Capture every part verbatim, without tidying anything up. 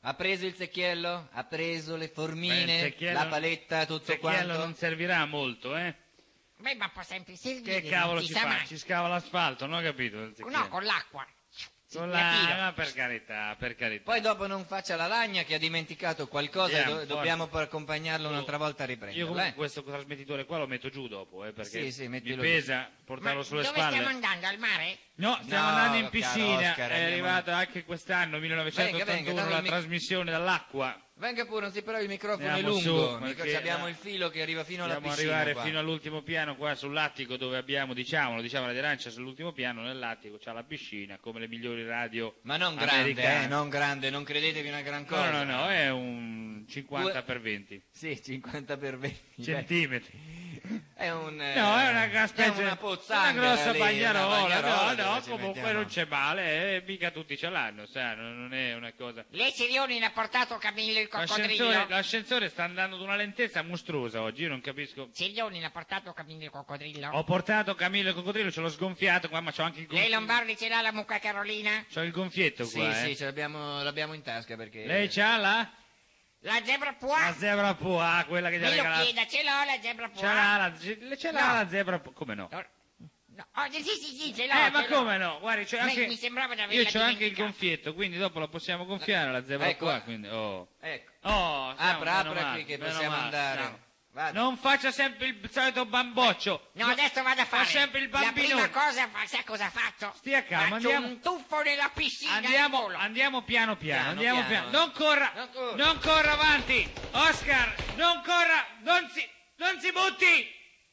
Ha preso il secchiello? Ha preso le formine, Beh, la paletta, tutto il secchiello quanto? non servirà molto, eh? Beh, ma può sempre servire. Che cavolo non ci si sa fa? mai. Ci scava l'asfalto, non ho capito? Il secchiello. No, con l'acqua. Con la tiro. la... Ma per carità, per carità. Poi dopo non faccia la lagna che ha dimenticato qualcosa Andiamo, e do- dobbiamo per accompagnarlo un'altra volta a riprenderlo. Io comunque eh? questo trasmettitore qua lo metto giù dopo, eh, perché Sì, sì, mi mettilo pesa portarlo Ma sulle dove spalle. stiamo andando? Al mare? No, stiamo No, andando in caro piscina, Oscar, è andiamo- arrivata anche quest'anno, millenovecentottantuno, Venga, venga, tanto la il mic- trasmissione dall'acqua. Venga pure, sì, però il microfono Andiamo è su, lungo. perché Mica- abbiamo la- il filo che arriva fino alla Dobbiamo piscina. arrivare qua. fino all'ultimo piano qua sull'attico dove abbiamo, diciamolo, diciamo la di Arancia sull'ultimo piano, nell'attico c'è la piscina, come le migliori radio Ma non grande, americane. eh, non grande, non credetevi una gran No, cosa. no, no, è un cinquanta Due- per venti Sì, cinquanta per venti. centimetri. È un eh, No, è una, gran specie- è una pozzanghera una grossa lì, bagnarola, una bagnarola no, no, dove ci comunque mettiamo. non c'è male, eh, mica tutti ce l'hanno, sa, non non è una cosa... Lei Sirioni l'ha portato Camillo il L'ascensore, coccodrillo? l'ascensore sta andando ad una lentezza mostruosa oggi, io non capisco... Sirioni l'ha portato Camillo il coccodrillo? Ho portato Camillo il coccodrillo, ce l'ho sgonfiato qua, ma c'ho anche il Lei gonfietto. Lombardi ce l'ha la mucca Carolina? C'ho il gonfietto Sì, qua, sì, eh. ce l'abbiamo, l'abbiamo in tasca perché... Lei c'ha la? La zebra La pois? zebra poa, quella che gli ha Me lo regalato. chieda, ce l'ho la zebra pois? Ce l'ha la, ce ce l'ha No. la zebra poa, come no? No, oh, sì, sì, sì, ce l'ho. Eh, ma ce l'ho. come no? Guardi, c'è Mi- anche... mi sembrava di averla Io c'ho anche il dimenticata. gonfietto, quindi dopo la possiamo gonfiare la zebra Ecco. poa, quindi... Oh. Ecco. Oh, siamo, Apra, meno apra male, qui che meno possiamo male, andare. siamo. Vada. Non faccia sempre il solito bamboccio. No, adesso vado a fare. Fa sempre il bambino. La prima cosa, fa- sai cosa faccio? Stia calmo, Faccio andiamo- un tuffo nella piscina. Andiamo, in volo. andiamo piano piano, Piano, andiamo piano. piano. Non corra, Non corra. non corra avanti. Oscar, non corra, non si, non si butti.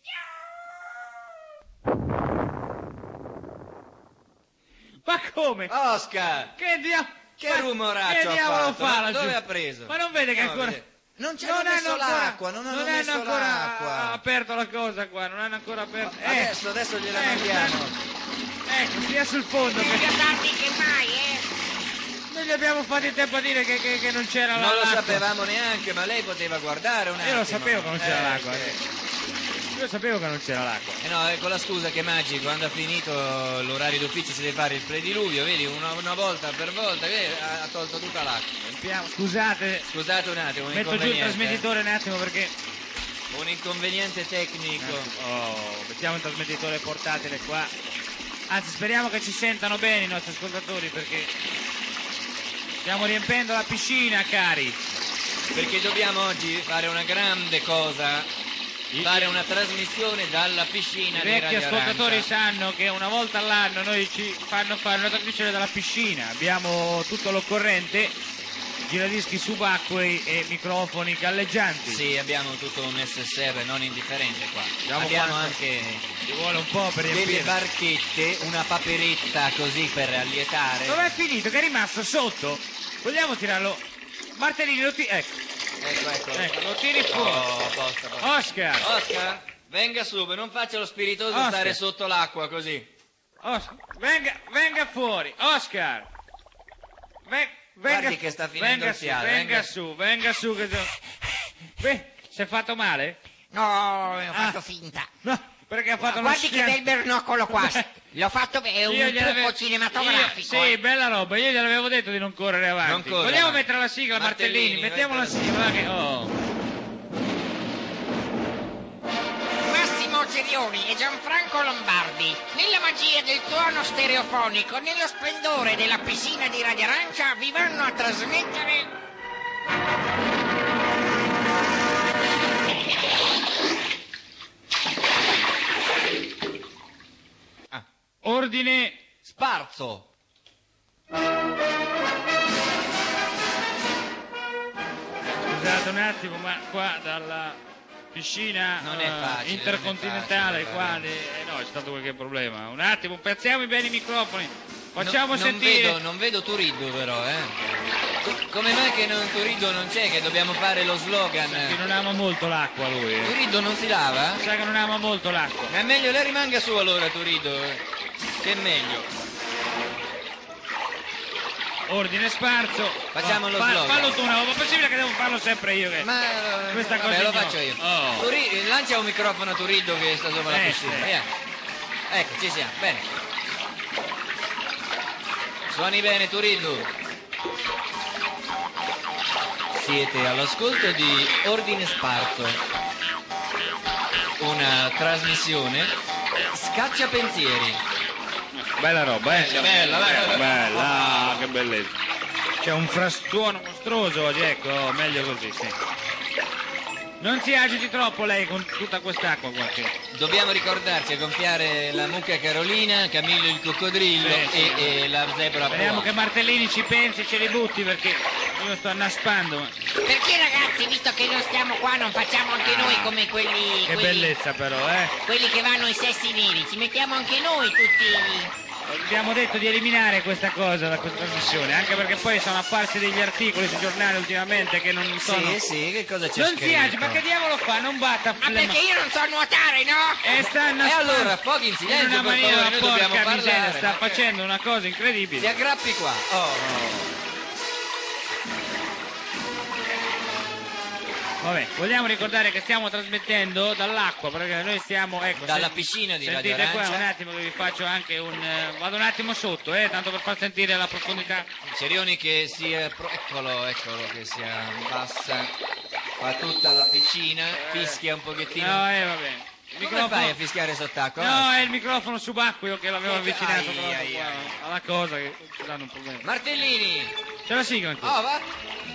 Ma come? Oscar! Che diavolo? Che rumoraccio Che ha diavolo fatto? fa Ma laggiù? dove ha preso? Ma non vede che Andiamo a ancora... vedere. Non ci hanno messo hanno ancora- l'acqua, non hanno non messo hanno ancora l'acqua. aperto la cosa qua, non hanno ancora aperto... Eh, Adesso, adesso gliela eh, mandiamo. Ecco, sia sul fondo Più che... tardi che mai, eh? Noi gli abbiamo fatto in tempo a dire che, che- che non c'era la- Non lo l'acqua. sapevamo neanche, ma lei poteva guardare un attimo. Io lo sapevo che non c'era Eh, l'acqua. sì. Io sapevo che non c'era l'acqua. Eh no, è con la scusa che Maggi quando ha finito l'orario d'ufficio si deve fare il prediluvio, vedi, una, una volta per volta vedi, ha, ha tolto tutta l'acqua. Scusate, Scusate un attimo, un metto giù il inconveniente. trasmettitore un attimo perché... Un inconveniente tecnico. Oh, mettiamo un trasmettitore portatile qua. Anzi, speriamo che ci sentano bene i nostri ascoltatori perché stiamo riempendo la piscina, cari. Perché dobbiamo oggi fare una grande cosa, fare una trasmissione dalla piscina I di vecchi Radio ascoltatori Arancia. sanno che una volta all'anno noi ci fanno fare una trasmissione dalla piscina. Abbiamo tutto l'occorrente, giradischi subacquei e microfoni galleggianti. Sì, abbiamo tutto un S S R non indifferente qua. Vediamo abbiamo quanto- anche Ci vuole un po' per delle riempire. barchette, una paperetta così per allietare. Dov'è finito? Che è rimasto sotto? Vogliamo tirarlo? Martellini, lo tiri... Ecco, Ecco, ecco. ecco, lo tiri fuori. Oh, posto, posto. Oscar! Oscar, venga su, non faccia lo spiritoso Oscar. stare sotto l'acqua così. Oscar, venga, venga fuori, Oscar! Ven- venga, Guardi che sta finendo venga il su, fiato, venga, venga. su, venga su. Che... Beh, si è fatto male? No, ho fatto Ah. finta. No, perché ha fatto uno Guardi che schiaffo. bel bernoccolo qua. L'ho fatto bene, è un Io gliel'avevo- trucco cinematografico. io- sì, eh. bella roba, io gliel'avevo detto di non correre avanti. Non corre Vogliamo avanti. mettere la sigla, Martellini? Martellini, Mettiamo la mettila. sigla, va che... Oh. Massimo Cerioni e Gianfranco Lombardi, nella magia del tuono stereofonico, nello splendore della piscina di Radio Arancia, vi vanno a trasmettere... Ordine... Sparzo. Scusate un attimo, ma qua dalla piscina Non è eh, facile, intercontinentale non è qua facile, di- eh, no, c'è stato qualche problema. Un attimo, piazziamo bene i microfoni. Facciamo No- non sentire. Vedo, non vedo Turiddu però, eh. Co- Come mai che non, Turiddu non c'è, che dobbiamo fare lo Che slogan? non ama molto l'acqua lui. eh. Turiddu non si lava? Sa che non ama molto l'acqua. Ma è meglio lei rimanga su allora, Turiddu. Che è meglio. Ordine sparso. Facciamo lo Fa- slogan. Fallo tu, no, ma è possibile che devo farlo sempre io? Che... Ma Questa vabbè, cosa lo ignora. faccio io. Oh. Turi- lancia un microfono a Turiddu che sta sopra la Eh, piscina. sì. Via. Ecco, ci siamo. Bene. Suoni bene, Turiddu. Siete all'ascolto di Ordine Sparso, una trasmissione scacciapensieri. Bella roba, eh? Bella, bella, bella. Bella, ah, che bellezza. C'è un frastuono mostruoso oggi, ecco, meglio così, sì. Non si agiti troppo lei con tutta quest'acqua qua. Che... Dobbiamo ricordarci a gonfiare la mucca Carolina, Camillo il coccodrillo Sì, sì. E, e la zebra Speriamo Poa. che Martellini ci pensi e ce li butti perché io sto annaspando. Perché ragazzi, visto che non stiamo qua, non facciamo anche noi come quelli... Che quelli, bellezza però, eh? quelli che vanno ai sessi neri, ci mettiamo anche noi tutti... Abbiamo detto di eliminare questa cosa da questa trasmissione, anche perché poi sono apparsi degli articoli sui giornali ultimamente che non sono... Sì, sì, che cosa c'è Non scritto? si agiti, ma che diavolo fa? Non batta Ma perché io non so nuotare, no? E sta E annaspando. allora, fuochi in in silenzio, una per maniera, favore, noi dobbiamo porca miseria, parlare. sta facendo una cosa Si incredibile. aggrappi qua. Oh. Vabbè, vogliamo ricordare che stiamo trasmettendo dall'acqua, perché noi stiamo, ecco, Dalla se- piscina di sentite Radio qua Arancia. un attimo che vi faccio anche un... eh, vado un attimo sotto, eh, tanto per far sentire la profondità. Cerioni che si è... pro- Eccolo, eccolo che si abbassa. Fa tutta la piscina, fischia un pochettino. No, eh, vabbè. Il Come fai a fischiare sott'acqua? No, è il microfono subacqueo che l'avevo avvicinato Ai, proprio ai, qua ai. alla cosa che ci danno un problema. Martellini! C'è la sigla ancora. Oh, va!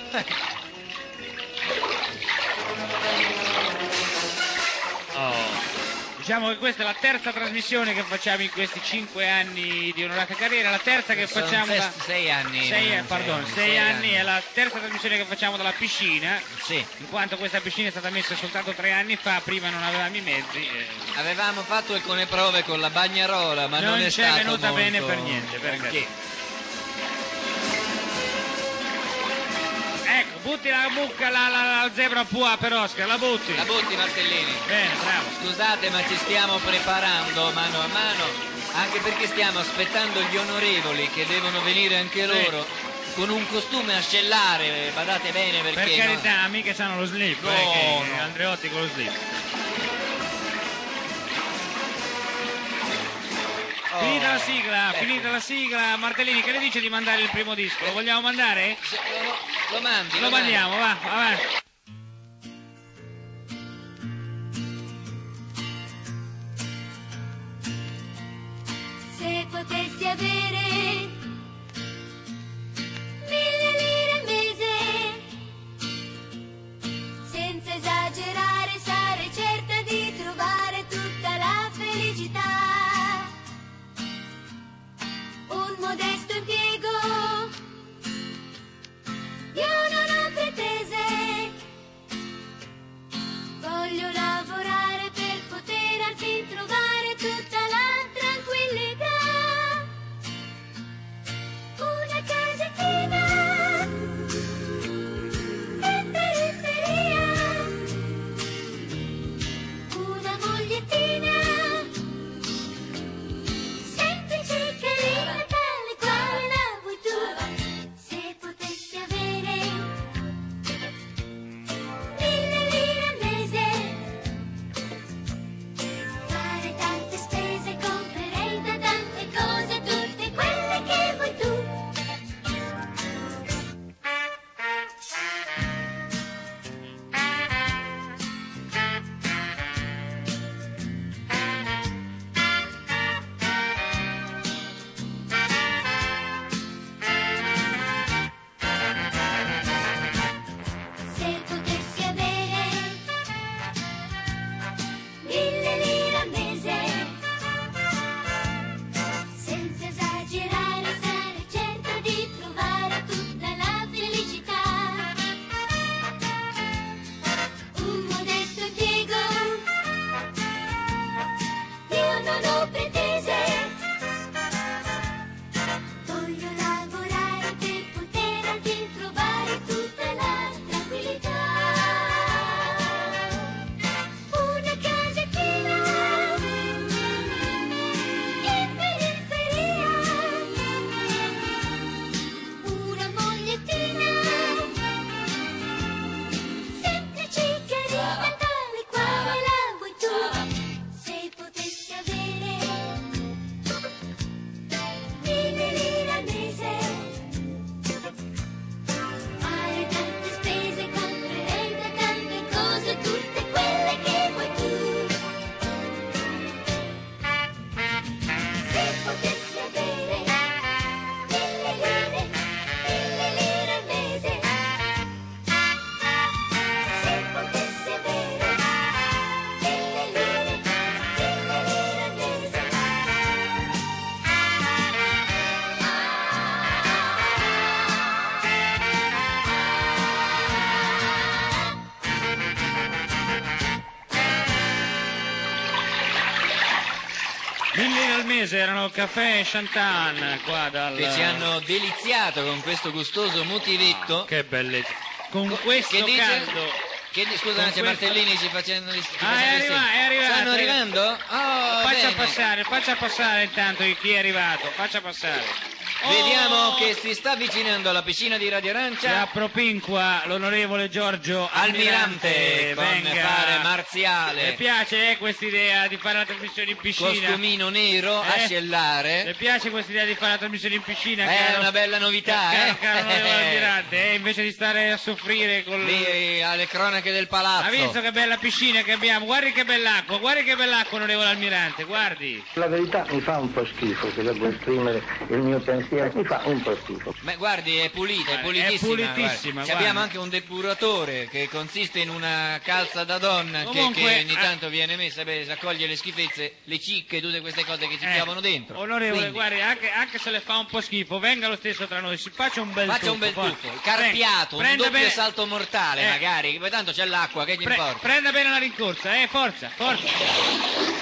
Oh. Diciamo che questa è la terza trasmissione che facciamo in questi cinque anni di onorata carriera, la terza che Sono facciamo da... ses- sei anni. Sei, non pardon, sei sei anni, è la terza trasmissione che facciamo dalla piscina, Sì. in quanto questa piscina è stata messa soltanto tre anni fa, prima non avevamo i mezzi. eh, Avevamo fatto alcune prove con la bagnarola, ma non, Non è ci è stato venuta molto bene per niente, per granché. Ecco, butti la mucca, la, la, la zebra Poa per Oscar, la butti. La butti, Martellini. Bene, bravo. Scusate, ma ci stiamo preparando mano a mano, anche perché stiamo aspettando gli onorevoli che devono venire anche Sì. loro con un costume ascellare, badate bene perché... Per no- carità, mica c'hanno lo slip, No, eh, che no. Andreotti con lo slip. Oh, Finita la sigla, ecco. finita la sigla, Martellini, che ne dice di mandare il primo disco? Lo vogliamo mandare? Se- Lo, lo mandi, Lo mandi. mandiamo, va, avanti. Se potessi avere mille lire al mese, senza esagerare sarei certa di trovare tutta la felicità. Un modesto impiego, io non ho pretese, al mese erano Caffè Chantan qua dal... che ci hanno deliziato con questo gustoso motivetto. Che bellezza. Con questo che dice? caldo. Che, scusa, Con c'è questo- Martellini ci facendo ci Ah, facendo è, il arriva- segno. è arrivato. Stanno arrivando? Oh, Faccia bene. passare, faccia passare intanto chi è arrivato, faccia passare. Oh! Vediamo che si sta avvicinando alla piscina di Radio Si Arancia. appropinqua l'onorevole Giorgio Almirante con venga. fare Le marziale, piace eh, questa idea di fare la trasmissione in piscina? costumino nero, Eh? ascellare. Le piace questa idea di fare la trasmissione in piscina? È caro- una bella novità, caro, eh? caro onorevole Almirante, eh, invece di stare a soffrire con Lì alle cronache del palazzo. Ha visto che bella piscina che abbiamo? Guardi che bell'acqua, guardi che bell'acqua, onorevole Almirante, guardi. La verità mi fa un po' schifo, se devo esprimere il mio pensiero, mi fa un po' schifo. Ma guardi, è pulita, è Guardi, è pulitissima. pulitissima, guardi. Ci guardi. abbiamo anche un depuratore che consiste in una calza da donna che- Comunque, che, ogni eh, tanto viene messa per raccoglie le schifezze, le cicche, tutte queste cose che ci Eh, piovano dentro. Onorevole, Quindi, guardi, anche, anche se le fa un po' schifo, venga lo stesso tra noi, si faccia un bel faccia tuffo. un bel poi. tuffo, carpiato, un Prenda doppio bene- salto mortale Eh. magari, poi tanto c'è l'acqua, che gli Pre- importa? prenda bene la rincorsa, eh, forza, forza.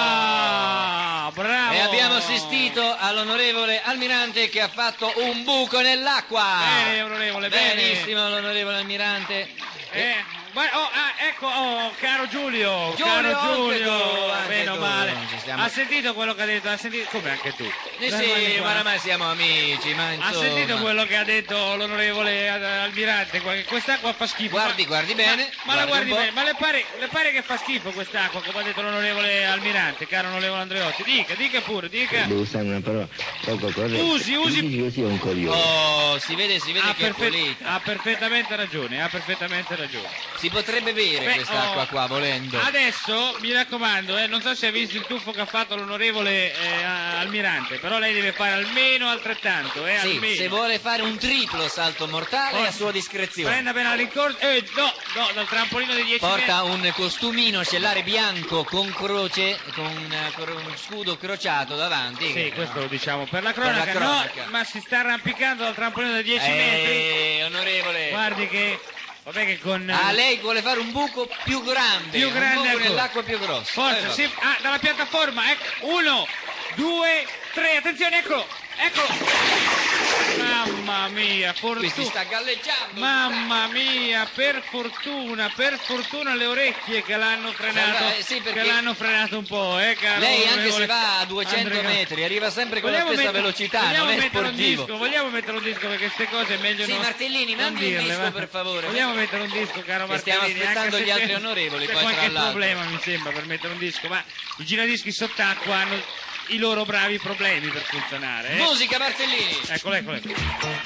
Ah, bravo. E abbiamo assistito all'onorevole Almirante che ha fatto un buco nell'acqua. Bene, onorevole, bene. Benissimo l'onorevole Almirante. Eh, guarda- oh, ah, ecco, oh, caro Giulio, Giulio, caro anche Giulio, tu, anche meno tu, male. ci stiamo- Ha sentito quello che ha detto? Ha sentito? Come anche tu? Eh Dai, sì, guardi qua. ma oramai siamo amici, ma Ha insomma. sentito quello che ha detto l'onorevole Ad- Almirante? qua- che Quest'acqua fa schifo. Guardi, ma, guardi bene, Ma, ma la guardi guardi un po'. bene, ma le pare, le pare che fa schifo quest'acqua, come ha detto l'onorevole Almirante, caro onorevole Andreotti? Dica, dica pure, dica. Devo usare una parola poco corretta. Usi, usi- Dici che io sia un coglione. Oh, si vede, si vede Ha, che è perfe- pulita. ha perfettamente ragione, ha perfettamente ragione. Si potrebbe bere Beh, quest'acqua oh, qua, volendo. Adesso mi raccomando, eh, non so se hai visto il tuffo che ha fatto l'onorevole eh, Almirante, però lei deve fare almeno altrettanto, eh, Sì, almeno. se vuole fare un triplo salto mortale è a sua discrezione. Prenda bene la rincorsa. Eh, no, no, dal trampolino di dieci Porta metri. un costumino ascellare bianco con croce, con una- con un scudo crociato davanti. Sì, questo lo diciamo per la cronaca. Per la cronaca. No, ma si sta arrampicando dal trampolino di dieci metri. Eh, onorevole. Guardi che vabbè che con Ah, lei vuole fare un buco più grande, più grande un buco ancora. nell'acqua più grosso. Forza, Eh, sì, ah, dalla piattaforma, ecco, uno, due, tre, attenzione, eccolo, eccolo. Mamma mia, Qui si fortuna. sta galleggiando. Mamma mia, per fortuna, per fortuna le orecchie che l'hanno frenato, Eh, sì, perché che l'hanno frenato un po', eh, caro Lei anche onorevole se va a duecento Andrea. metri arriva sempre con Vogliamo la stessa mettere- velocità, vogliamo non è mettere un sportivo. disco, vogliamo mettere un disco perché queste cose è meglio Sì, non Martellini, non mandi un dirle, disco, va. per favore. Vogliamo mettere un disco, caro Che stiamo Martellini, aspettando anche se gli altri c'è- onorevoli, c'è poi, tra qualche l'altro. problema mi sembra per mettere un disco, ma i giradischi sott'acqua hanno i loro bravi problemi per funzionare, eh. Musica Martellini. Eccolo, eccolo, eccolo.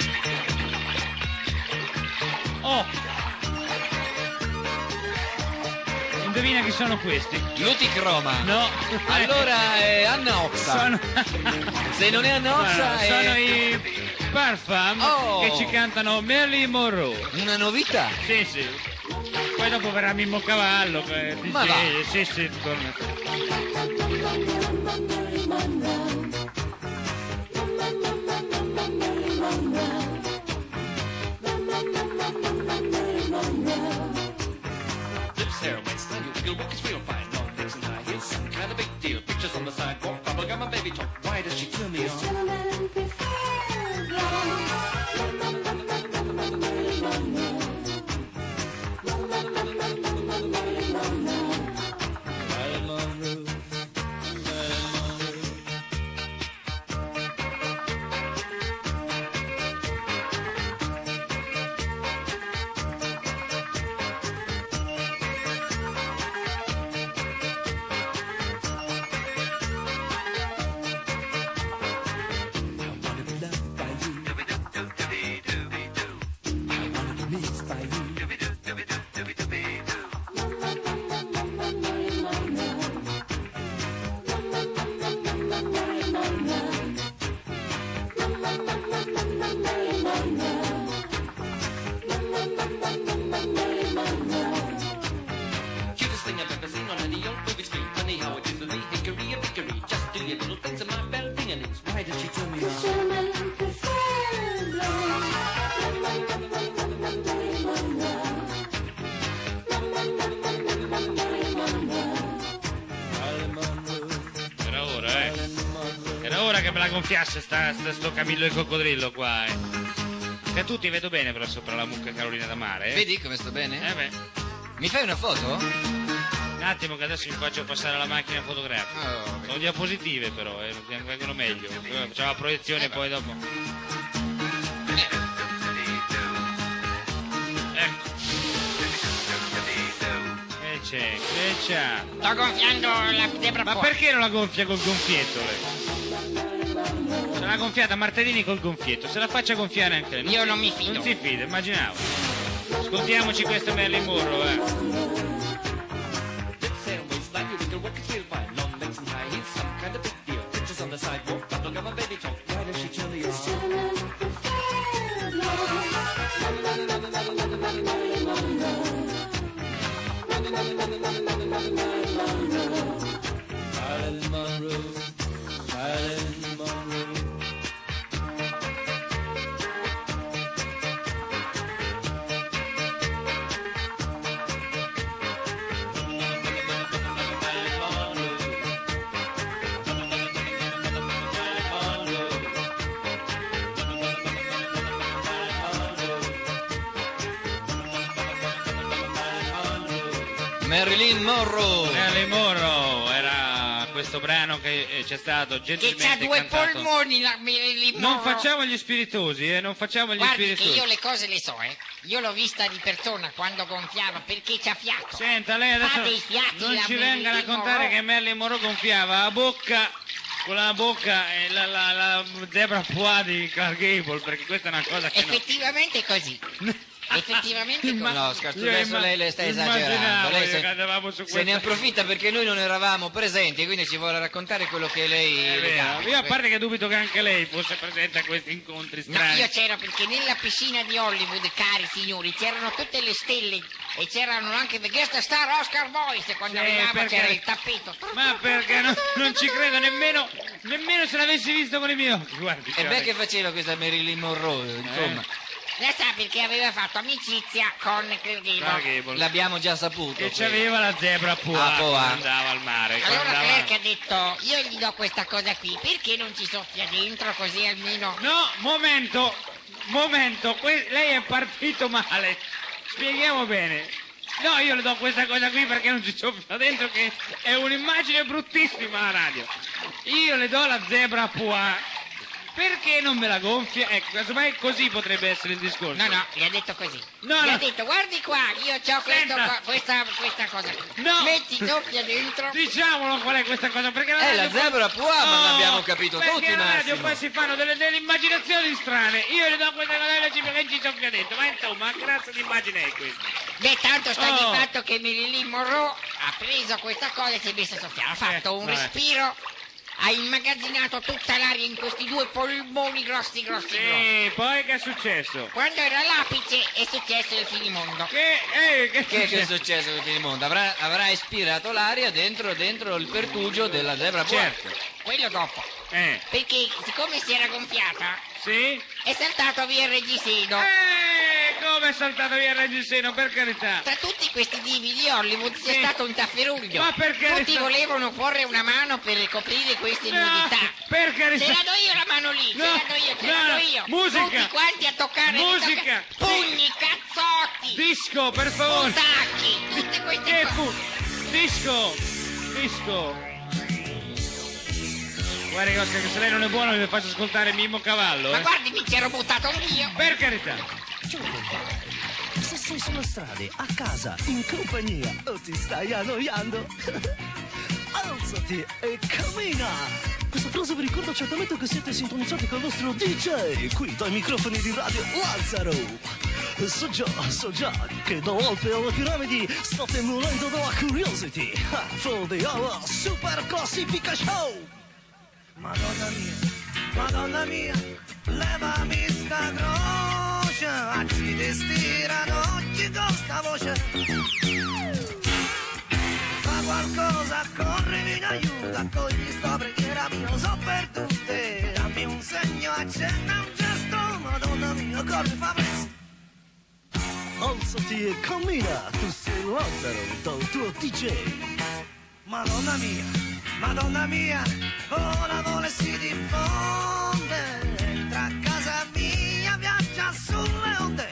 Oh! Indovina chi sono questi? Luticroma. No. Allora è Anna Oxa. Sono... Se non è Anna Oxa Guarda, è sono i Parfum Oh. che ci cantano Marilyn Monroe. una novità. Sì, sì. Poi dopo verrà Mimmo Cavallo. Che Ma va. Sì, sì, torna. Lips, hair, waistline, you wiggle, walk is real fine. No fix and high heels, some kind of big deal. Pictures on the sidewalk, bubblegum, and baby talk. Why does she turn me on? Marilyn Monroe, me la gonfiasse sta, sta, sto Camillo il coccodrillo qua, eh. Che tu ti vedo bene però sopra la mucca Carolina da Mare, eh? Vedi come sto bene? Eh beh. Mi fai una foto? Un attimo che adesso mi faccio passare la macchina fotografica. Oh, Sono diapositive però, eh, vengono meglio. Facciamo la proiezione e poi dopo. Ecco. Che c'è? Che c'ha? Sto gonfiando la zebra Ma fuori. perché non la gonfia col gonfietto lei? Se l'ha gonfiata Martellini col gonfietto, se la faccia gonfiare anche lei. Io non mi fido. Non si fida, immaginavo. Ascoltiamoci questo Marilyn Monroe, eh. Lips and waistline, your wiggle walk is real fine. Long legs and high heels, some kind of big deal. Pictures on the sidewalk, bubblegum and baby talk. Why does she turn the on? Marilyn Monroe, Marilyn Monroe. Marilyn Monroe. Marilyn Monroe era questo brano che eh, c'è stato Che gentilmente c'ha due cantato. polmoni la Marilyn Non Monroe. facciamo gli spiritosi, eh, non facciamo gli Guardi che spiritosi. io le cose le so, eh. Io l'ho vista di persona quando gonfiava perché c'ha fiato. Senta, lei Fa dei adesso fiati non la ci venga a Marilyn raccontare Monroe. che Marilyn Monroe gonfiava la bocca con la bocca e la, la, la zebra pois di Clark Gable, perché questa è una cosa che no. Effettivamente è così. Effettivamente è così. No, scherzo, Io adesso imma- lei le sta immaginavo esagerando. Lei io se, che andavamo su se questa- ne approfitta perché noi non eravamo presenti e quindi ci vuole raccontare quello che lei... È le vero. capita. Io a parte che dubito che anche lei fosse presente a questi incontri No, strani. io c'ero perché nella piscina di Hollywood, cari signori, c'erano tutte le stelle e c'erano anche The Guest Star Oscar Voice quando Sì, arrivava perché- c'era il tappeto. Ma perché non, non ci credo nemmeno, nemmeno se l'avessi visto con i miei occhi, guardi. E beh che faceva questa Marilyn Monroe, insomma, Lei sa perché aveva fatto amicizia con Clark Gable. Clark Gable. l'abbiamo già saputo. Che quello. c'aveva la zebra pois Ah, pois. quando andava al mare. quando Allora andava- Clark ha detto, io gli do questa cosa qui, perché non ci soffia dentro così almeno... No, momento, momento, que- lei è partito male. Spieghiamo bene. No, io le do questa cosa qui perché non ci soffia dentro, che è un'immagine bruttissima alla radio. Io le do la zebra pois. Perché non me la gonfia? Ecco, casomai così potrebbe essere il discorso. No, no, gli ha detto così. No, gli no. ha detto, guardi qua, io ho questo, Senta. qua- questa, questa cosa qui. No. Metti doppia dentro. Diciamolo qual è questa cosa, perché la Eh, radio la poi- zebra pois, ma No, l'abbiamo capito perché tutti, alla radio Massimo. poi si fanno delle, delle immaginazioni strane. Io le do questa cosa e lei ci che ci soffia dentro. Ma insomma, che razza di immagine è questa? Beh, tanto sta Oh. di fatto che Marilyn Monroe ha preso questa cosa e si è messa a soffiare. Ha fatto un vabbè. respiro, ha immagazzinato tutta l'aria in questi due polmoni grossi, grossi, grossi. Sì, poi che è successo? Quando era all'apice è successo il finimondo. Che, eh, che, Che, che è successo? successo nel finimondo? Avrà, avrà ispirato l'aria dentro, dentro il pertugio della zebra pois. Certo. Quello dopo. Eh, Perché siccome si era gonfiata, sì? è saltato via il reggiseno. Eh, come è saltato via il reggiseno, per carità. Tra tutti questi divi di Hollywood c'è Sì. stato un tafferuglio. Ma perché Tutti resta- volevano porre una mano per coprire queste No, nudità. per carità. Ce la do io la mano lì, No, ce la do io, ce no, la do io. musica. Tutti quanti a toccare. Musica. a toccare- Pugni, cazzotti, Disco, per favore. sputacchi, tutte queste Che cose. fu? Disco, disco. Guardi Oscar, che se lei non è buono le faccio ascoltare Mimmo Cavallo, Ma eh. guardi, mi ci ero buttato anch'io. Per carità. Se sei sulle strade, a casa, in compagnia o ti stai annoiando, alzati e cammina! Questa frase vi ricorda certamente che siete sintonizzati con il nostro D J, qui dai microfoni di Radio Lazzaro. So già, so già, che da volte alle piramidi state morendo dalla curiosity. Ha, for the hour super classifica show! Madonna mia, Madonna mia, levami sta croce, accidenti stirano occhi con sta voce. Fa qualcosa, corrimi in aiuto, accogli sta preghiera mia, so perdute. Dammi un segno, accenna un gesto, Madonna mia, corri, fa presto. Alzati e cammina, tu sei Lazzaro, dal tuo D J. Madonna mia, Madonna mia, oh l'amore si diffonde, entra a casa mia, viaggia sulle onde,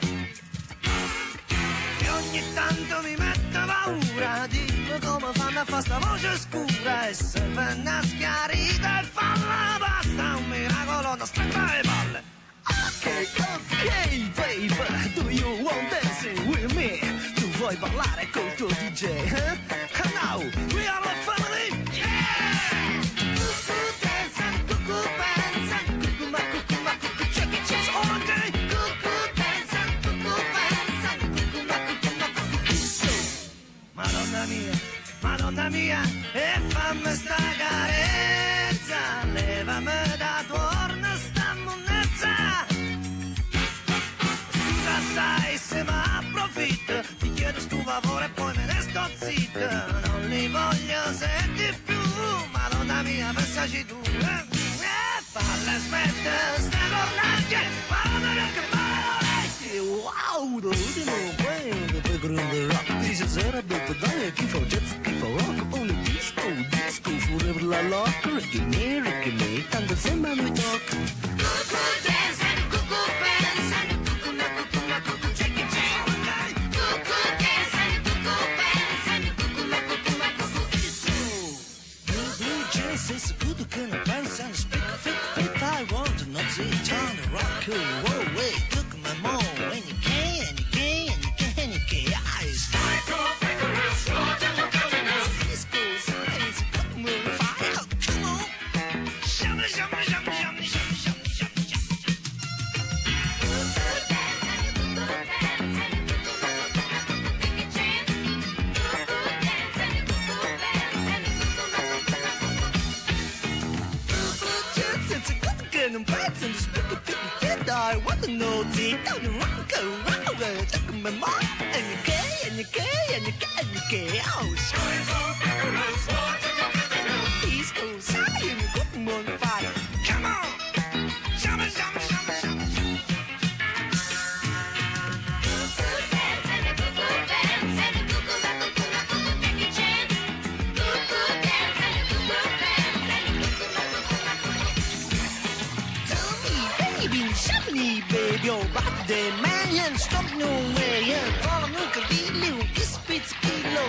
e ogni tanto mi mette paura, dimmi come fanno a fare sta voce scura, e se venna schiarita e falla basta, un miracolo non stretta le palle. Ok, ok, babe, do you want dancing with me? Tu vuoi ballare col tuo D J, eh? And now, we are a family, yeah! Cuckoo dancing, cuckoo dancing, cuckoo ma cuckoo ma cuckoo, check it, check it, all day. Cuckoo dancing, cuckoo dancing, cuckoo ma cuckoo ma cuckoo. So, Madonna mia, Madonna mia, e fammi sta carezza, levami da torno sta monnezza. Scusa sai se mi approfitto, ti chiedo sto favore e poi me ne sto zitto, non li voglio sentire più, Madonna mia pensaci tu, eh, eh, falle smette ste cornacce, Madonna che male. Wow, the rhythm playing the bigger in the rock. This is era big dai chi fa jazz, chi fa rock, only disco, disco forever la lock. Ricky me, Ricky me, tanto sembra mi tocca. Cuckoo dance and cuckoo dance and cuckoo ma cuckoo ma cuckoo, check it check it. Cuckoo dance and cuckoo dance and cuckoo ma cuckoo ma cuckoo. Blue blue jeans is good kind of pants and speak fit fit. I want to not see turn the rock. Whoa wait, look my mom. And you can, and you can, and you can, and you can. Eyes. Disco signs, come on, fire, come on. Shimmy, shimmy, shimmy, shimmy, shimmy, shimmy, shimmy, shimmy. It's a good girl and bats and just pick a pick a kid. I want to know the down the rock around the take my mom and you can and you can and you can and you can. Oh, East Coast side and you got them on fire. Come on, shama shama shama shama. Baby, baby, your body, man, stop nowhere. Follow me, Calillo, kiss pizza kilo.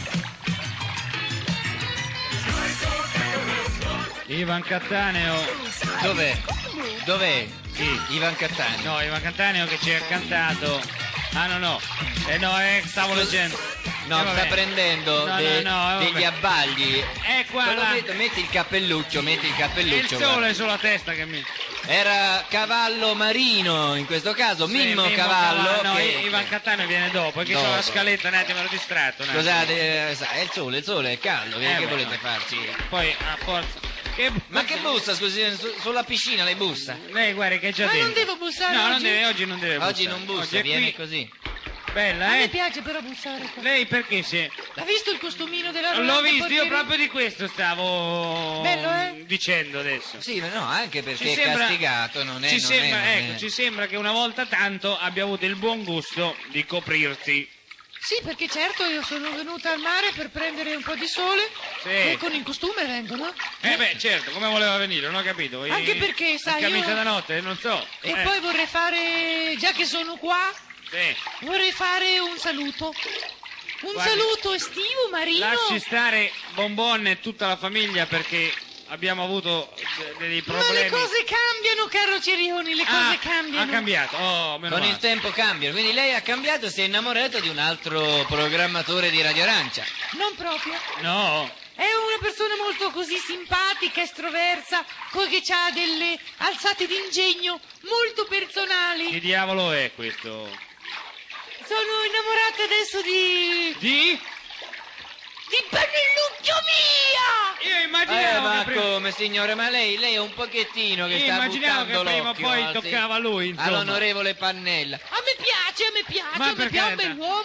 Ivan Cattaneo. Dov'è? Dov'è? Chi? Ivan Cattaneo. No, Ivan Cattaneo che ci ha cantato. Ah no no. Eh no, eh, stavo leggendo. No, Eh, sta vabbè. prendendo No, de- no, no, eh, degli vabbè. abbagli. Eh qua Te l'ho là. detto, metti il cappelluccio, metti il È il cappelluccio. sole guarda. sulla testa che mi. Era Cavallo Marino in questo caso, Sì, Mimmo, Mimmo Cavallo. No, che- Ivan Cattaneo viene dopo, perché Dopo. c'ho la scaletta, un attimo ero distratto. un attimo. Scusate, eh, sa, è il sole, il sole è caldo, che, Eh, che beh, volete no. farci? Poi a forza. Che Ma che bussa, scusi, su- sulla piscina lei bussa? Lei guarda che è già Ma dentro. non devo bussare No, non oggi? deve, oggi non deve bussare. Oggi non bussa, Oggi è viene qui. così. Bella, A me eh? piace però bussare qua. Lei perché si è... L'ha visto il costumino della L'ho Rolanda visto, io Porcherini? proprio di questo stavo Bello, eh? dicendo adesso. Sì, ma no, anche perché Ci è sembra- castigato, non è... ci, non sembra, è, non ecco, è- ci sembra che una volta tanto abbia avuto il buon gusto di coprirsi. Sì, perché certo io sono venuta al mare per prendere un po' di sole. Sì. E con il costume vengono. Eh beh, certo, come voleva venire, non ho capito. I- Anche perché, sai, in camicia io- da notte, non so. E Eh, poi vorrei fare, già che sono qua, sì. vorrei fare un saluto. Un Guardi, saluto estivo, Marino. Lasci stare Bonbon e tutta la famiglia perché abbiamo avuto de- dei Ma problemi. le cose cambiano, caro Cerioni, le cose Ah, cambiano. ha cambiato, oh, meno Con male. il tempo cambiano, quindi lei ha cambiato e si è innamorato di un altro programmatore di Radio Arancia. Non proprio. No, È una persona molto così simpatica, estroversa, poi che ha delle alzate d'ingegno molto personali. che diavolo è questo? Sono innamorata adesso di... Di? di Pannelluccio mia! Io Eh, immaginavo ma che prima... come signore, ma lei, lei è un pochettino che Io sta immaginavo che buttando prima o l'occhio poi al- toccava a lui, insomma. all'onorevole Pannella. A me piace, a me piace, Ma a me perché- piace un bell'uomo,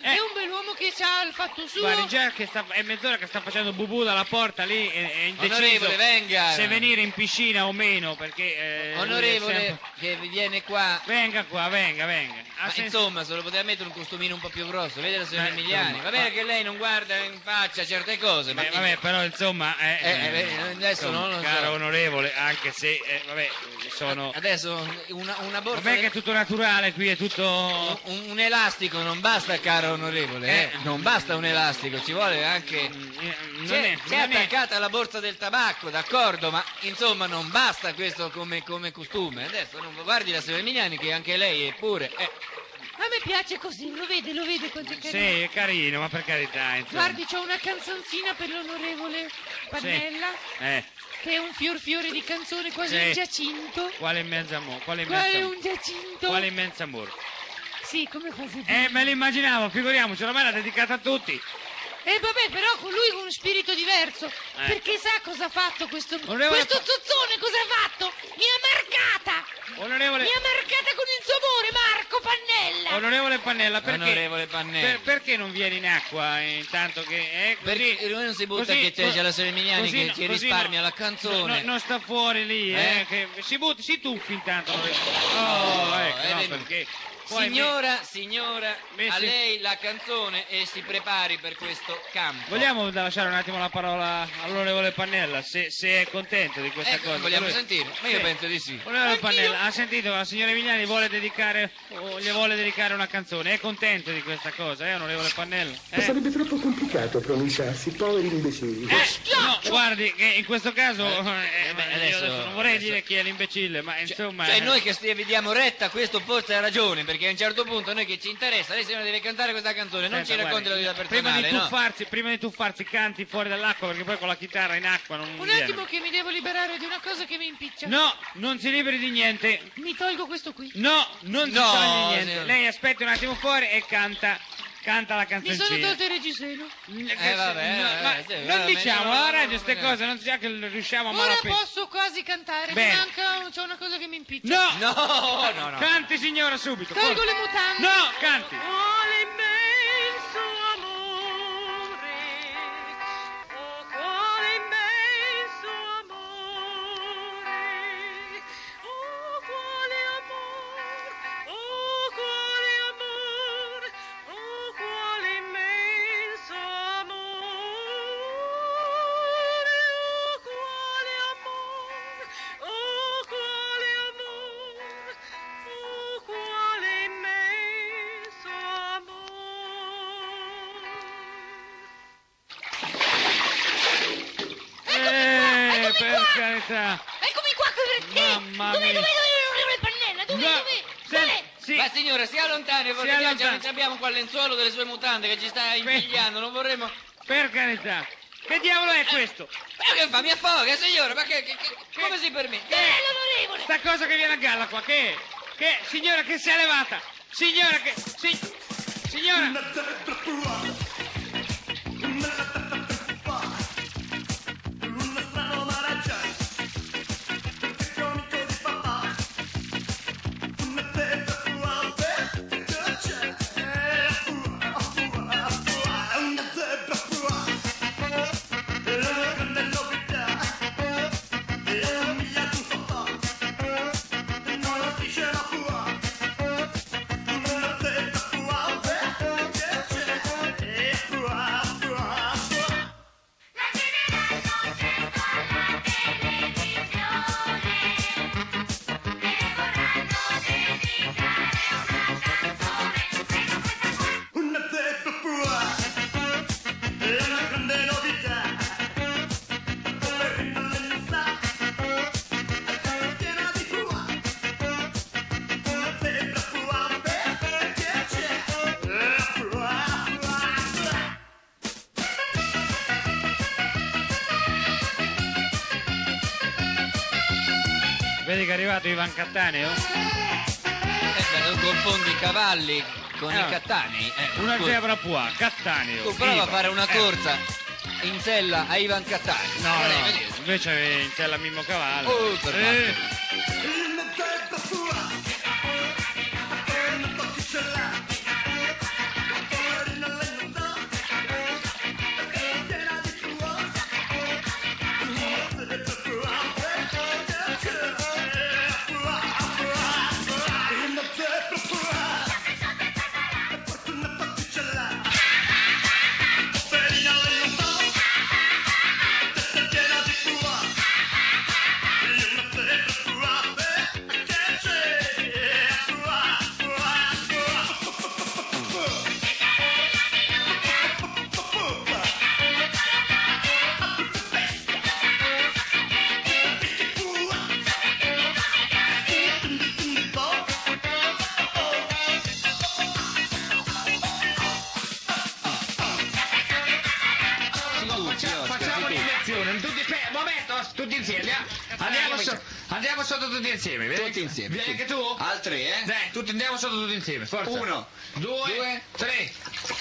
è un bell'uomo che ha il fatto suo. Guardi, già che sta, è mezz'ora che sta facendo bubù dalla porta lì, è, è indeciso Onorevole, venga. se venire in piscina o meno, perché... eh, Onorevole, lui è sempre- che viene qua. Venga qua, venga, venga. Ma Ah, se- insomma, se lo poteva mettere un costumino un po' più grosso, vede la signora Beh, Emiliani. insomma, Va bene ma- che lei non guarda in faccia certe cose, ma Beh, vabbè, però insomma... eh, Eh, eh, beh, adesso insomma, non lo so. caro onorevole, anche se, eh, vabbè, sono... adesso una, una borsa. Vabbè che è tutto naturale, qui è tutto... un, un elastico non basta, caro onorevole, eh. Eh. Non basta un elastico, ci vuole anche. Non C'è, è, c'è non è- attaccata alla borsa del tabacco, d'accordo, ma insomma non basta questo come, come costume. Adesso non guardi la signora Emiliani che anche lei è pure. eh. A me piace così, lo vede, lo vede quanto è carino. Sì, è carino, ma per carità, insomma. Guardi, c'ho una canzonzina per l'onorevole Pannella, Eh, che è un fior fiore di canzone, quasi Sì. un giacinto. quale immenso amore, quale Quale immenso un giacinto? Quale immenso amore. Sì, come fa a dire? Eh, me l'immaginavo, figuriamoci, ormai l'ha dedicata a tutti. Eh vabbè, però con lui con un spirito diverso. Eh. Perché sa cosa ha fatto questo. Onorevole Questo Pa- zozzone cosa ha fatto? Mi ha marcata! Onorevole, Mi ha marcata con il suo amore, Marco Pannella! onorevole Pannella, perché, Onorevole Pannella. per- perché non vieni in acqua intanto che... Eh, così, Perché lui non si butta così- che c'è già la signora Emiliani così che no- ci così risparmia no- la canzone. no- no- non sta fuori lì, eh, Eh? che si butti, si tuffi intanto. Oh, No, ecco, è no, venuto. perché... poi Signora, signora, Beh, a sì. lei la canzone e si prepari per questo campo. Vogliamo lasciare un attimo la parola all'onorevole Pannella, se, se è contento di questa Ecco, cosa. vogliamo Lui- sentire? Ma io Sì. penso di sì. Onorevole Pannella, ha sentito che la signora Emiliani vuole dedicare, o gli vuole dedicare una canzone, è contento di questa cosa, eh, onorevole Pannella? Ma Eh? sarebbe troppo complicato pronunciarsi, poveri imbecilli. Eh, no, guardi che in questo caso eh, eh, beh, io adesso- adesso non vorrei adesso- dire chi è l'imbecille, ma insomma... Cioè eh, noi che stia- vi diamo retta, questo forse ha ragione, perché a un certo punto noi che ci interessa, lei signora deve cantare questa canzone, non senta, ci racconti la guardi, vita prima personale, di no? tuffarsi, prima di tuffarsi canti fuori dall'acqua, perché poi con la chitarra in acqua non Un viene. attimo che mi devo liberare di una cosa che mi impiccia. No, non si liberi di niente. Mi tolgo questo qui. No, non si No, toglie niente. signor- Lei aspetti un attimo fuori e canta, canta la Mi sono canzoncina. tolto il reggiseno. Eh, vabbè, no, vabbè, ma sì, non vabbè, diciamo no, no, alla radio no, queste no. cose, non già che riusciamo a Ora malapena. posso quasi cantare, Bene. mi manca, c'è una cosa che mi impiccia. No, No, no, no. canti signora subito. Tolgo forza. le mutande. No, canti. Quale immenso amore, oh quale immenso amore, oh quale amore, oh quale amore, oh quale immenso amore, oh quale amore, oh quale amore, oh quale immenso Eh, Eccomi per qua! carità. Eccomi qua, perché? Mamma Dov'è, mia. dov'è, dov'è l'onorevole Pannella? Dov'è, No, dov'è? sen- Dov'è? sì. Ma signora, sia lontani, perché allontani. già abbiamo qua il lenzuolo delle sue mutande che ci sta impigliando, non vorremmo. Per carità. Che diavolo è questo? Ma che fa? Mi affoga, signora, ma che, che- che- come si permette? Dov'è l'onorevole? Sta cosa che viene a galla qua, che è? Che signora che si è levata? Signora che... si- signora... Vedi che è arrivato Ivan Cattaneo? Eh, beh, non confondi i cavalli con Eh, i cattani. Eh, Una tu- zebra pua, Cattaneo. Tu prova Ivan. a fare una Eh, corsa in sella a Ivan Cattani. No, Vorrei no, vedere. invece in sella Mimmo Cavallo. Oh, per Eh, Andiamo, so- andiamo sotto tutti insieme. Vieni, Tutti insieme, Vieni sì. anche tu? Al tre, eh? Dai, tutti andiamo sotto tutti insieme. Forza. Uno, due, due, tre.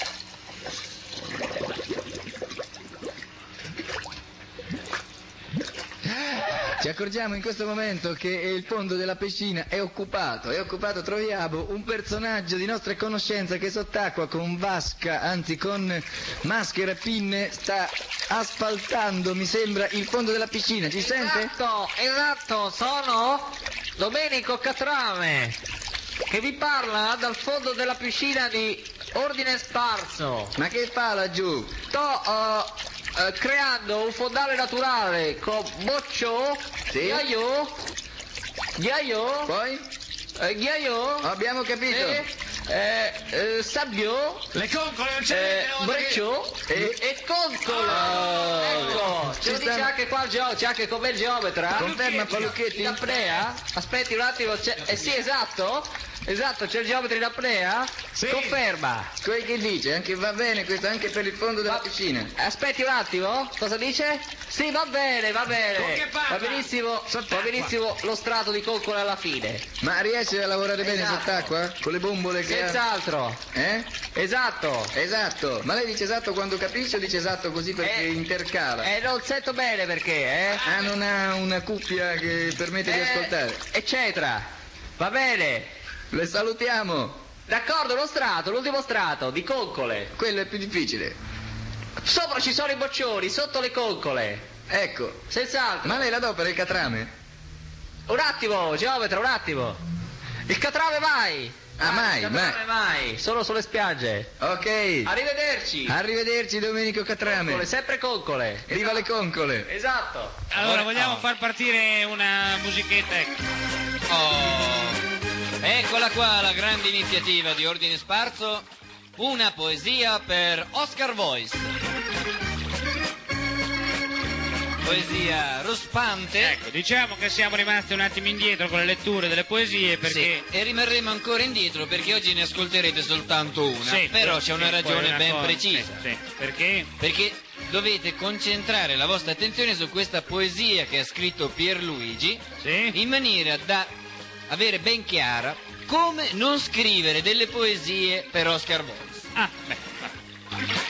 Ci accorgiamo in questo momento che il fondo della piscina è occupato, è occupato, troviamo un personaggio di nostra conoscenza che sott'acqua con vasca, anzi con maschera e pinne, sta asfaltando, mi sembra, il fondo della piscina, ci sente? Esatto, esatto, sono Domenico Catrame, che vi parla dal fondo della piscina di Ordine Sparso. Ma che fa laggiù? Sto eh, eh, creando un fondale naturale con boccio, Sì. ghiaio, ghiaio, Poi? eh, ghiaio, Abbiamo capito. eh, eh, eh, sabbio, Le concole non ce eh, le vedono perché- breccio E- e concolo. Oh. Ecco, Ci ce lo dice stanno- anche qua il geo- c'è anche come il geometra. Conferma Palucchetti? In apnea? Aspetti un attimo, c'è... eh sì, esatto, esatto, c'è il geometra in apnea? Sì. Conferma. Poi che dice? Anche va bene questo anche per il fondo della Va- piscina. Aspetti un attimo, cosa dice? Sì, va bene, va Con bene. che parla? Va benissimo, Sott'acqua. va benissimo lo strato di coccole alla fine. Ma riesce a lavorare bene Esatto. sott'acqua? Con le bombole che ha? Senz'altro. Eh? Esatto. Esatto. Ma lei dice esatto quando capisce o dice esatto così perché Eh, intercala? Eh, non sento bene perché, eh? Ah, non ha una cuffia che permette di Eh, ascoltare. Eccetera. Va bene. Le salutiamo. D'accordo, lo strato, l'ultimo strato di coccole. Quello è più difficile. Sopra ci sono i boccioli, sotto le coccole. Ecco. Senz'altro. Ma lei l'adopera il catrame? Un attimo, geometra, un attimo. Il catrame mai. Ah, mai, il catrame mai. Solo sulle spiagge. Ok. Arrivederci. Arrivederci Domenico Catrame. Coccole, sempre coccole. Viva le concole. Esatto. Allora, vogliamo oh. far partire una musichetta, ecco. Oh, eccola qua la grande iniziativa di Ordine Sparso, una poesia per Oscar Voice. Poesia ruspante. Ecco, diciamo che siamo rimasti un attimo indietro con le letture delle poesie perché... Sì, e rimarremo ancora indietro perché oggi ne ascolterete soltanto una, Sì, però sì, c'è una poi ragione una ben cosa- precisa. Sì, sì. Perché? Perché dovete concentrare la vostra attenzione su questa poesia che ha scritto Pierluigi Sì? in maniera da avere ben chiara come non scrivere delle poesie per Oscar Voice. Ah, beh, va.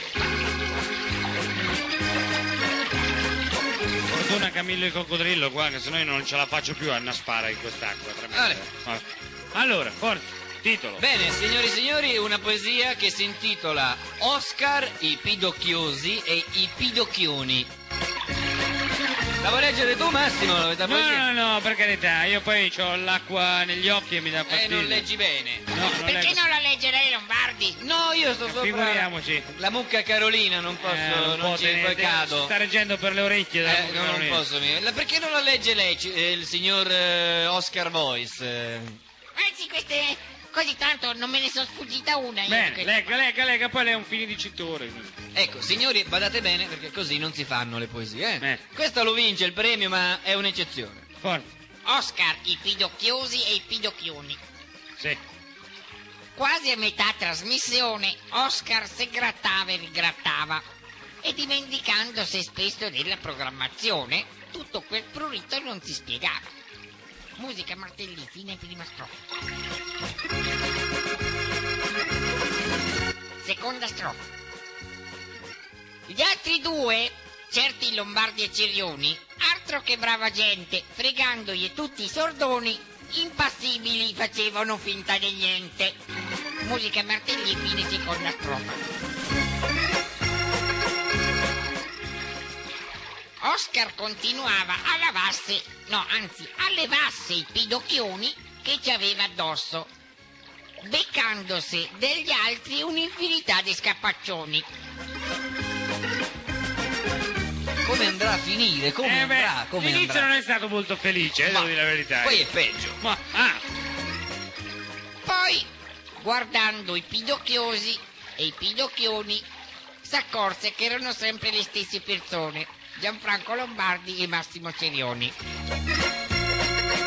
Fortuna Camillo il coccodrillo qua, che sennò io non ce la faccio più a annaspare in quest'acqua. tremenda. Vale. Vabbè. Allora, forza, titolo. Bene, signori e signori, una poesia che si intitola Oscar, i pidocchiosi e i pidocchioni. La vuoi leggere tu, Massimo, questa No, poesia? no, no, per carità, io poi ho l'acqua negli occhi e mi dà Eh, fastidio. non leggi bene. No, non Perché leggo. non la legge lei, Lombardi? No, io sto sopra. Figuriamoci. La mucca Carolina, non posso, Eh, non, può ci tenere- poi cado. Sta reggendo per le orecchie. della Eh, no, non Carolina. posso. mi- la- Perché non la legge lei, ci- eh, il signor eh, Oscar Voice? eh? Anzi, queste... Così tanto non me ne sono sfuggita una. io di Bene, queste. lega, lega, lega, poi lei è un fine di cittore. Ecco, signori, badate bene perché così non si fanno le poesie. Eh? Eh. Questa lo vince il premio, ma è un'eccezione. Forza, Oscar, i pidocchiosi e i pidocchioni. sì. Quasi a metà trasmissione, Oscar si grattava e rigrattava. E dimenticandosi spesso della programmazione, tutto quel prurito non si spiegava. Musica martelli, fine prima strofa. Seconda strofa. Gli altri due, certi Lombardi e Cirioni, altro che brava gente, fregandogli tutti i sordoni, impassibili facevano finta di niente. Musica martelli, fine seconda strofa. Oscar continuava a lavarsi, no, anzi, a levarsi i pidocchioni che ci aveva addosso, beccandosi degli altri un'infinità di scapaccioni. Come andrà a finire? Come Eh beh, andrà? Come l'inizio andrà? non è stato molto felice, eh, Ma devo dire la verità. Poi eh. è peggio. Ma, ah, Poi, guardando i pidocchiosi e i pidocchioni, s'accorse che erano sempre le stesse persone, Gianfranco Lombardi e Massimo Cerioni.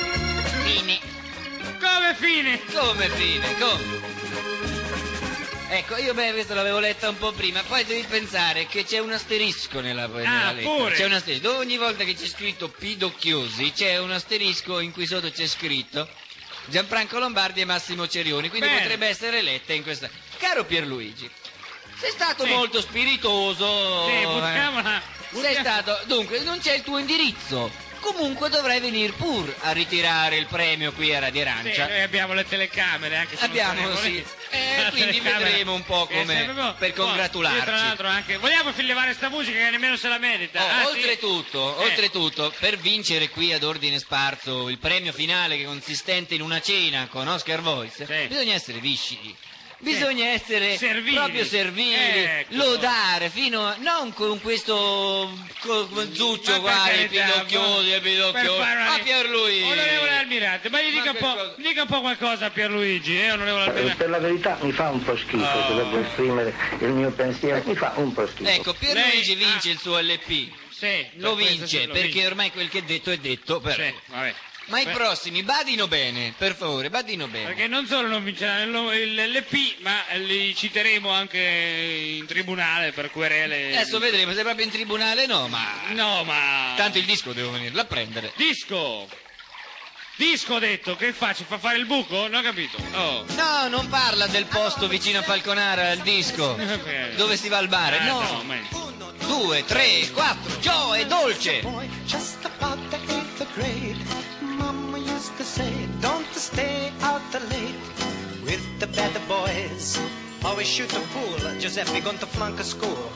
Fine. come fine? Come fine? Come? Ecco, io beh, questo l'avevo letta un po' prima, poi devi pensare che c'è un asterisco nella, nella Ah, lettera. pure? C'è un asterisco. Dove ogni volta che c'è scritto Pidocchiosi c'è un asterisco in cui sotto c'è scritto Gianfranco Lombardi e Massimo Cerioni, quindi Bene. potrebbe essere letta in questa. Caro Pierluigi, sei stato Sì. molto spiritoso. Sì, eh. buttiamola. Sei stato. Dunque, non c'è il tuo indirizzo. Comunque dovrai venire pur a ritirare il premio qui a Radio Sì, Arancia. noi abbiamo le telecamere anche se non Abbiamo, saremo sì. lì. Eh, La quindi telecamera vedremo un po' che come- è sempre buono. per Poi, congratularci. io tra l'altro anche vogliamo fillevare sta musica che nemmeno se la merita. Oh, Ah, sì? oltretutto, Eh. oltretutto, per vincere qui ad Ordine Sparso il premio finale che consistente in una cena con Oscar Voice, Sì. bisogna essere viscidi. Bisogna essere Servili. proprio servili, Ecco. lodare fino a. Non con questo co- zuccio Ma qua, per i carità, pidocchiosi, ma- i pidocchiosi. per fare una- A Pierluigi! Onorevole Almirante, ma gli Ma dica, un che po', cosa- dica un po' qualcosa a Pierluigi, eh, onorevole Almirante. Per la verità mi fa un po' schifo se devo esprimere il mio pensiero, mi fa un po' schifo. Ecco, Pierluigi Lei- vince ah. il suo L P. Sì, Lo per questo vince, sì, lo perché vince. ormai quel che è detto è detto. Però. Sì, vabbè. Ma i Beh, prossimi, badino bene, per favore, badino bene. Perché non solo non vinceranno il L P, ma li citeremo anche in tribunale per querele. Adesso vedremo se proprio in tribunale no, ma. No, ma... Tanto il disco devo venirlo a prendere. Disco! Disco ho detto, che fa? Ci fa fare il buco? Non ho capito. Oh. No, non parla del posto vicino a Falconara al disco. Dove si va al mare. Ah, No. no, ma- Due, tre, quattro. Gio è dolce. Boy, just about the eighth grade. Mama used to say, don't stay out late with the bad boys. Always shoot the pool, Giuseppe going to flunk a school.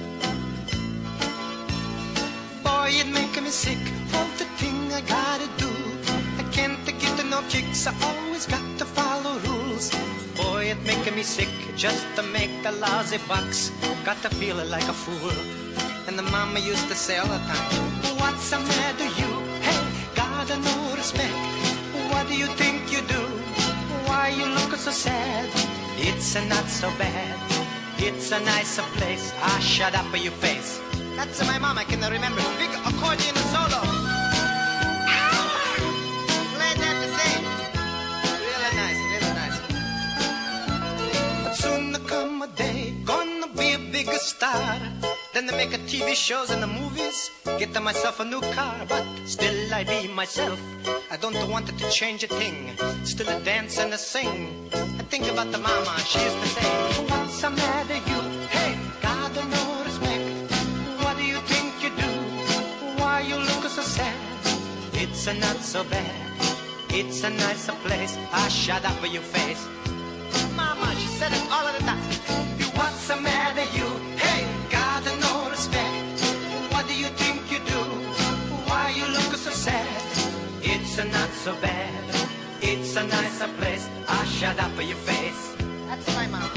Boy, it make me sick, all the thing I gotta do. I can't get no kicks, I always got to follow rules. Boy, it make me sick, just to make the lousy bucks. Got to feel like a fool. And the mama used to say all the time, what's the matter you? Hey, got no respect. What do you think you do? Why you look so sad? It's not so bad. It's a nicer place. Ah, shut up your face. That's my mom, I can remember. Big accordion solo. Ah! Glad that to say. Really nice, really nice. But soon there come a day, gonna be a big star. Then they make a T V shows and the movies. Get myself a new car, but still I be myself. I don't want to change a thing. Still I dance and I sing. I think about the mama, she used to say, what's the matter you? Hey, God no respect. What do you think you do? Why you look so sad? It's not so bad. It's a nicer place. Ah, shut up with your face. Mama, she said it all of the time. What's the matter you? Hey, God no respect. What do you think you do? Why you look so sad? It's not so bad. It's a nicer place. Ah, shut up with your face. That's my mom.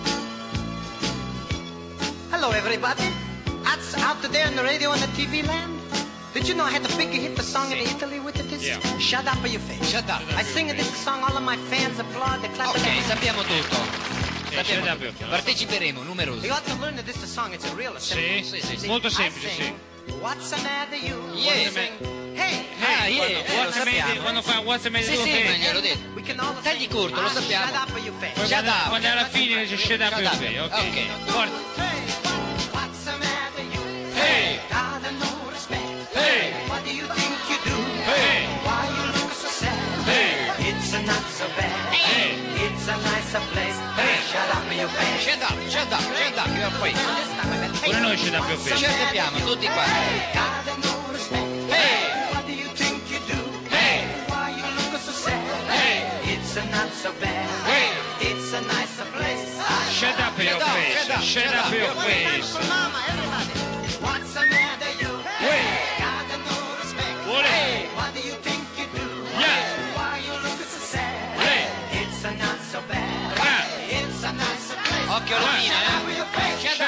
Hello, everybody. That's out there on the radio and the T V land. Did you know I had the big hit the song in Italy with this? Yeah. Shut up with your face. Shut up. I sing this song, all of my fans applaud, they clap. Ok, sappiamo tutto. shut Sappiamo up, tutto. io. Parteciperemo numerosi. You ought to learn that this song, it's a real Sì, simple. sì, sì. molto I semplice, sing, What's the matter you? Yeah. You sing, hey, Ah, hey. yeah, Quando- eh, lo what's the matter- sappiamo. quando fa What's the matter Sì, you? sì, Hey. ma gliel'ho detto. We can all Tagli sing, corto, lo ah, sappiamo. Shut up with your face. Poi Shut quando, up. quando alla fine dice shut up Shut your up. face, ok. Ok. Forza. Hey, what's the matter you? Hey. God no respect. Hey. What do you think you do? Hey. Why you look so sad? Hey. It's not so bad. Hey. It's a nicer place. Hey, shut up your face. Shut up, shut up, shut up, io poi. This time I bet, hey, Pure noi shut up your what's face. the Ci arrabbiamo tutti quanti. God no respect. Hey. What do you think you do? Hey. Why you look so sad? Hey. It's not so bad. Hey. It's a nicer place. Ah, Shut up your Shut up, face. shut up, Shut shut up up. your One time face. for mama, everybody. What's the matter you? Hey. God no respect. What? Hey. What do you think you do? Yeah. Why you look so sad? Hey. It's a not so bad. Ah. It's a nicer place. Occhio alla fine, Shut up eh. your face. Shut up your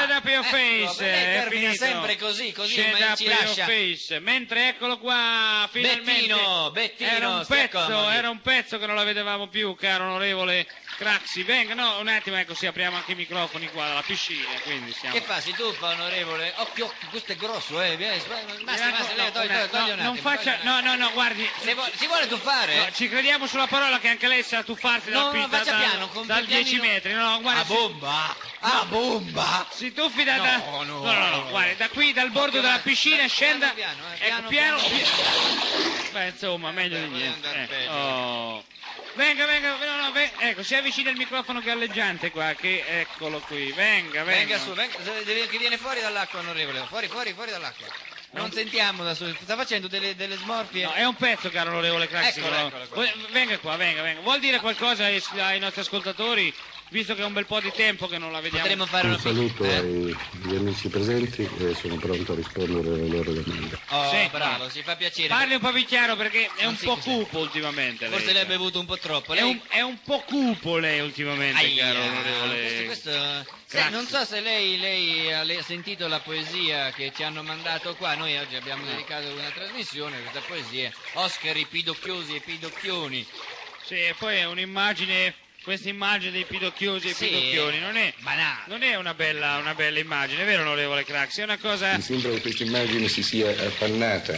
face, lei è termina finito. sempre così, così, Stand ma up ci for your lascia. face. Mentre eccolo qua, finalmente. Bettino, Bettino, era un stia pezzo, comodi. era un pezzo che non la vedevamo più, caro onorevole Craxi. Venga, no, un attimo, ecco, sì, apriamo anche i microfoni qua dalla piscina, quindi siamo... Che fa? Si tuffa, onorevole? Occhio, occhio, questo è grosso, eh. Vieni, Basti, basti, No, basti, no, togli, no, togli, togli no, un non attimo, faccia, togli un attimo. no, no, no, guardi, Se vuole- si vuole tuffare? no, ci crediamo sulla parola che anche lei sa tuffarsi No, dal, no, da- faccia da- piano, con dal pianino. dieci metri, no, no, guardi, A bomba! A bomba! si tuffi da, No, da- no, no, no, no, no. guardi, da qui, dal bordo Occhio, della guarda, piscina, piano, scenda, piano, eh, ecco, piano, piano, piano. beh, insomma, meglio di poteva niente, andare eh. peggio. Oh. Venga, venga, no, no, ve- ecco, si avvicina il microfono galleggiante qua, che eccolo qui, venga, venga. Venga su, venga, deve- che viene fuori dall'acqua, onorevole. Fuori, fuori, fuori dall'acqua. Non sentiamo da su, sta facendo delle, delle smorfie. No, è un pezzo, caro onorevole Craxi. Eccolo, no? eccolo qua. Vuoi- Venga qua, venga, venga. Vuol dire qualcosa ai, ai nostri ascoltatori, visto che è un bel po' di tempo che non la vediamo? Potremmo fare Un una saluto eh? ai- agli amici presenti e sono pronto a rispondere alle loro domande. Oh, Sì. bravo, si fa piacere. Parli un po' più chiaro perché è Non un si po' cos'è. cupo ultimamente. Forse lei, lei ha caro. bevuto un po' troppo. È Lei... un, è un po' cupo lei ultimamente, Aia, caro onorevole. questo, questo... Sì, Craxi. non so se lei, lei ha le- sentito la poesia che ci hanno mandato qua. Noi oggi abbiamo dedicato una trasmissione a questa poesia. Oscar, i pidocchiosi e i pidocchioni. Sì, e poi è un'immagine, questa immagine dei pidocchiosi e Sì, pidocchioni, non è, banale. non è una bella, una bella immagine, vero onorevole Craxi? È una cosa... Mi sembra che questa immagine si sia appannata.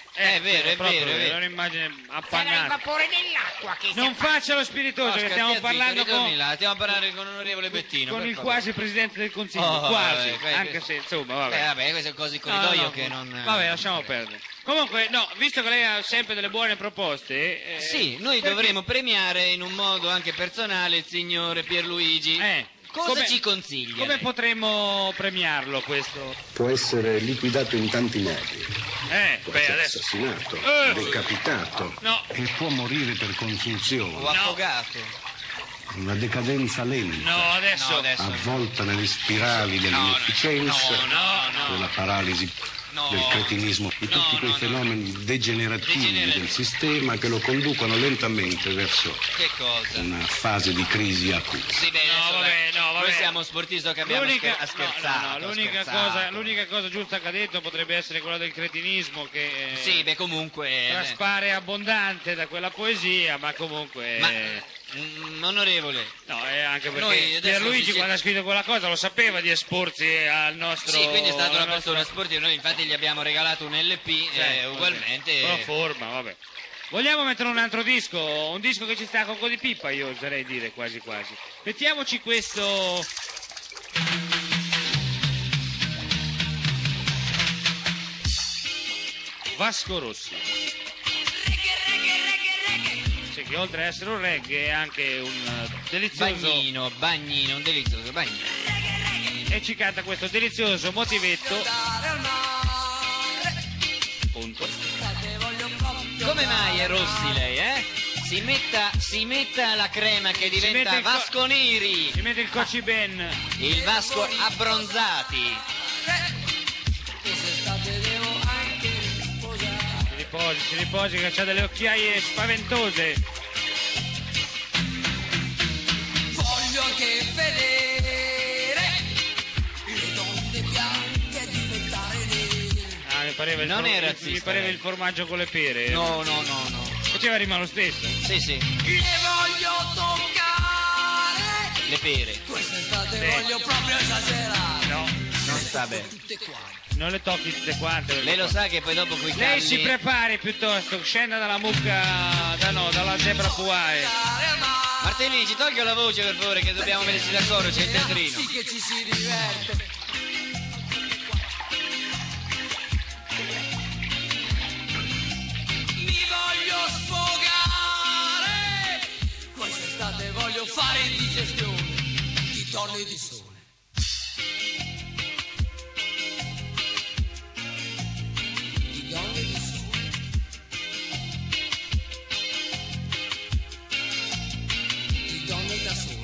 È vero, è proprio vero, è vero. È un'immagine Sarà il appannata. vapore dell'acqua che si Non appanna. faccia lo spiritoso, Oscar, che stiamo stia zitto, parlando ritorni con, là, stiamo parlando con l'onorevole Bettino. con per il favore. quasi presidente del consiglio, Oh, quasi, vabbè, anche questo- se insomma, vabbè. Eh, vabbè, queste cose di No, no, corridoio no, che non... Vabbè, lasciamo perdere. Comunque, no, visto che lei ha sempre delle buone proposte... eh, Sì, noi perché- dovremmo premiare in un modo anche personale il signor Pierluigi. Eh, Cosa come- ci consiglia? Come lei? potremmo premiarlo questo? Può essere liquidato in tanti modi. Eh, Può beh, essere adesso... assassinato, Eh. decapitato No, e può morire per O consunzione. affogato. Una decadenza lenta, no, adesso... No, adesso... avvolta nelle spirali dell'inefficienza, no, no, no. della paralisi, No. del cretinismo, di tutti No, quei no, no. fenomeni degenerativi Degenerativi. del sistema che lo conducono lentamente verso Che cosa? una fase di crisi acuta. Sì, beh, No, adesso, vabbè, dai. no, vabbè. Noi siamo sportivi, so che abbiamo L'unica, scher- ha no, scherzato. no, no, l'unica, scherzato. cosa, l'unica cosa giusta che ha detto potrebbe essere quella del cretinismo che eh, Sì, beh, comunque... eh, traspare abbondante da quella poesia, ma comunque... Ma, eh, mm, onorevole, no, è anche perché noi adesso Pierluigi si- quando ha scritto quella cosa lo sapeva di esporsi al nostro... sì, quindi è stata una alla nostra- persona sportiva, noi infatti gli abbiamo regalato un L P, Sì, eh, vabbè. ugualmente... Pro forma, vabbè. Vogliamo mettere un altro disco? Un disco che ci sta con un po' di pippa, io oserei dire quasi quasi. Mettiamoci questo... Vasco Rossi. Sì, che oltre ad essere un reggae è anche un eh, delizioso... Bagnino, bagnino, un delizioso bagnino. E ci canta questo delizioso motivetto. Punto. Come mai è Rossi lei, eh? Si metta, si metta la crema che mette diventa il co- Vasco Neri, Ci mette il Coci Ben. il Vasco abbronzati. Si riposi, si riposi che c'ha delle occhiaie spaventose. Voglio anche vedere le donne bianche diventare nere. Ah, mi pareva il, Non for- è il- razzista, mi pareva lei. il formaggio con le pere. No, no, no, no. Faceva rima lo stesso. Sì, sì, Le voglio toccare. le pere. Quest'estate Sì. voglio proprio esagerare. No, Non sta bene. Tutte quante. non le tocchi tutte quante. perché Lei lo poi- sa che poi dopo quei Lei calli... si prepari piuttosto, scenda dalla mucca, da no, dalla zebra puae. Martellini, ci tolga la voce per favore che dobbiamo metterci d'accordo, c'è il teatrino. Sì che ci si diverte. Mi voglio sfogare. Quest'estate voglio fare indigestione di donne di sole. Di donne di sole. Di donne da sole.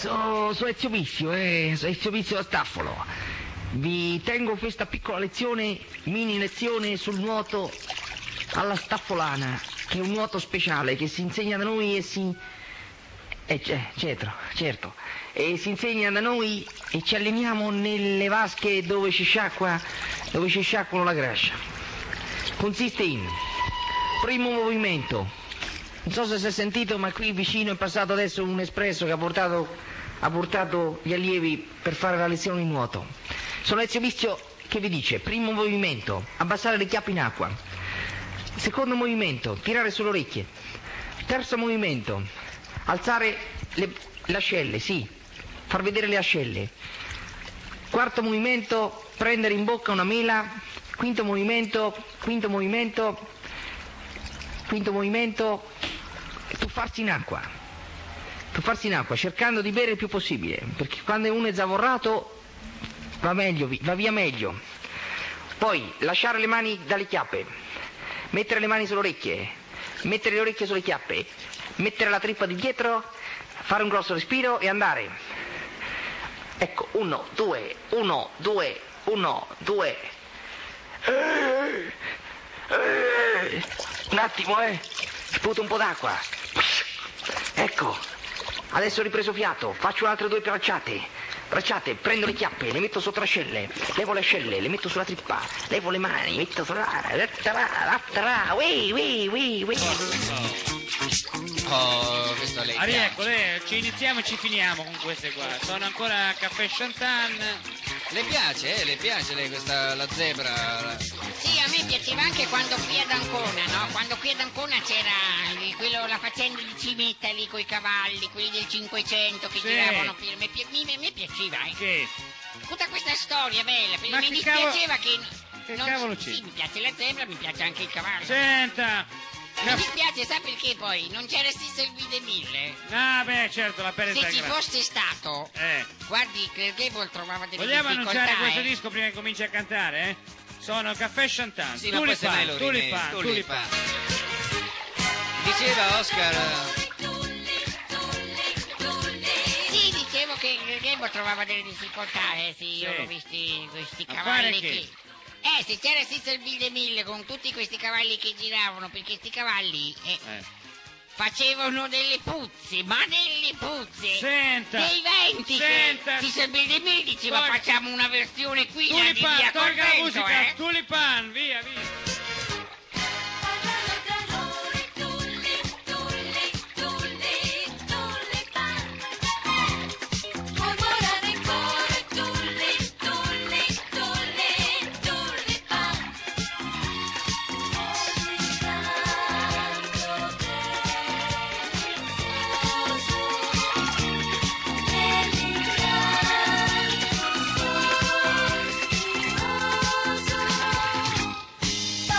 So, so Ezio Pizio, eh, so Ezio Pizio da Staffolo. Vi tengo questa piccola lezione, mini lezione sul nuoto alla staffolana, che è un nuoto speciale che si insegna da noi e si... Eh, certo, certo. E si insegna da noi e ci alleniamo nelle vasche dove ci sciacqua, dove ci sciacquano la grascia. Consiste in... Primo movimento. Non so se si è sentito, ma qui vicino è passato adesso un espresso che ha portato, ha portato gli allievi per fare la lezione di nuoto. Sono Ezio Pizio che vi dice, primo movimento, abbassare le chiappe in acqua. Secondo movimento, tirare sulle orecchie. Terzo movimento, alzare le, le ascelle, sì, far vedere le ascelle. Quarto movimento, prendere in bocca una mela. Quinto movimento, quinto movimento, quinto movimento, tuffarsi in acqua. Tuffarsi in acqua, cercando di bere il più possibile, perché quando uno è zavorrato va meglio, va via meglio. Poi lasciare le mani dalle chiappe, mettere le mani sulle orecchie, mettere le orecchie sulle chiappe, mettere la trippa di dietro, fare un grosso respiro e andare. Ecco, uno, due, uno, due, uno, due. Eh, eh, un attimo, eh. Sputo un po' d'acqua. Ecco. Adesso ho ripreso fiato. Faccio altre due bracciate. Bracciate, prendo le chiappe, le metto sotto le ascelle, levo le ascelle, le metto sulla trippa, levo le mani, metto sulla... Ui, ui, ui, ui. Oh, questo lei. Ah, ecco, lei, ci iniziamo e ci finiamo con queste qua. Sono ancora a Caffè Chantan. Le piace, eh? Le piace lei questa, la zebra? Sì, a me piaceva anche quando qui ad Ancona, no? Quando qui ad Ancona c'era il- quello, la faccenda di Cimetta lì coi cavalli, quelli del Cinquecento che Sì. giravano per... Mi, pi- mi, mi piaceva, eh. Che? Tutta questa storia bella, perché Ma mi che dispiaceva che... che non- cavolo c'è? Sì, mi piace la zebra, mi piace anche il cavallo. Senta! Mi dispiace, sa perché poi? Non c'era stesso il Guide Mille. Ah, beh, certo, la peresa Se è ci grande. fosse stato, Eh. guardi, Clark Gable trovava delle Vogliamo difficoltà, annunciare questo eh. disco prima che cominci a cantare, eh? Sono Caffè Chantan. Sì, ma poi semmai lo Tulipan, rimedi, Tulipan, Tulipan. Diceva Oscar... Sì, dicevo che Clark Gable trovava delle difficoltà, eh, sì, io Sì. l'ho visti questi A cavalli fare che... che? Eh, se c'era stesso il Guide Mille con tutti questi cavalli che giravano, perché questi cavalli... eh, Eh. facevano delle puzze, ma delle puzze, Senta, dei venti senta. che si sapete me diceva Tolga- facciamo una versione qui di Tulipan, via tolga la col musica, vento, eh? Tulipan, via, via. Nell'incanto sospiro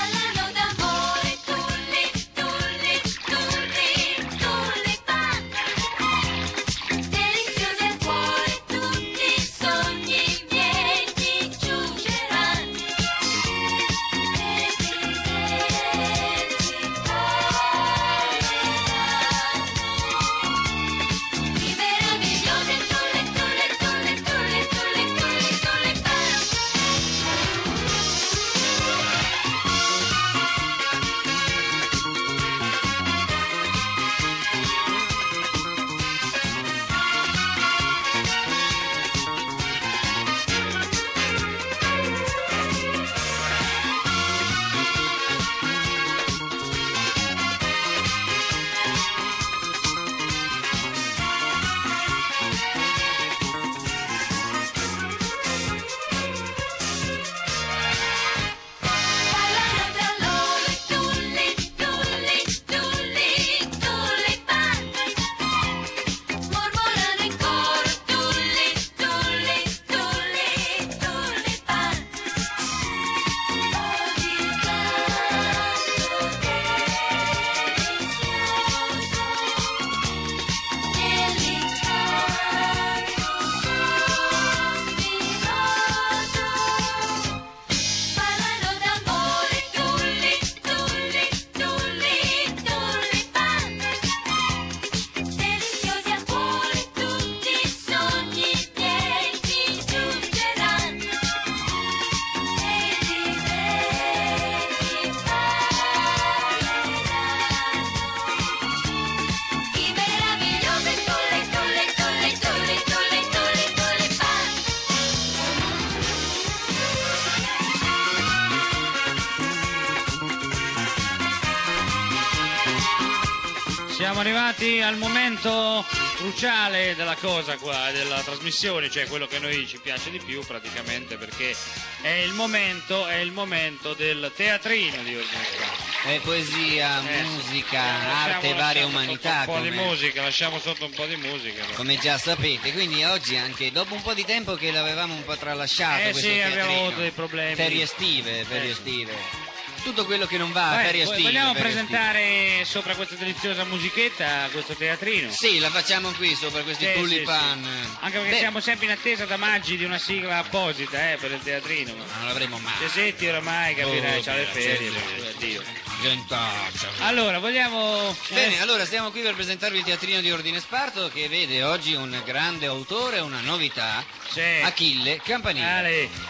Siamo arrivati al momento cruciale della cosa qua, della trasmissione, cioè quello che a noi ci piace di più praticamente, perché è il momento, è il momento del teatrino di Ordine Sparso. È poesia, Eh, musica, lasciamo- arte, lasciamo varie sotto umanità. Un po' di come- musica, lasciamo sotto un po' di musica. Come già sapete, quindi oggi anche dopo un po' di tempo che l'avevamo un po' tralasciato Eh questo sì, abbiamo teatrino. avuto dei problemi. Ferie estive, ferie Eh. estive. Tutto quello che non va, Beh, ferie vo- estive. vogliamo ferie presentare sopra questa deliziosa musichetta questo teatrino? estive. Sì, la facciamo qui sopra questi Sì, sì, tulipan. sì. Anche perché Beh, siamo sempre in attesa da Maggi di una sigla apposita eh, per il teatrino. Ma non l'avremo mai. Cesetti oramai, capirai, Oh, c'ha le beh, ferie. sì, per- addio. Gentaccia. Allora, vogliamo... Bene, allora stiamo qui per presentarvi il teatrino di Ordine Sparso che vede oggi un grande autore, una novità, Sì. Achille Campanile. Ale.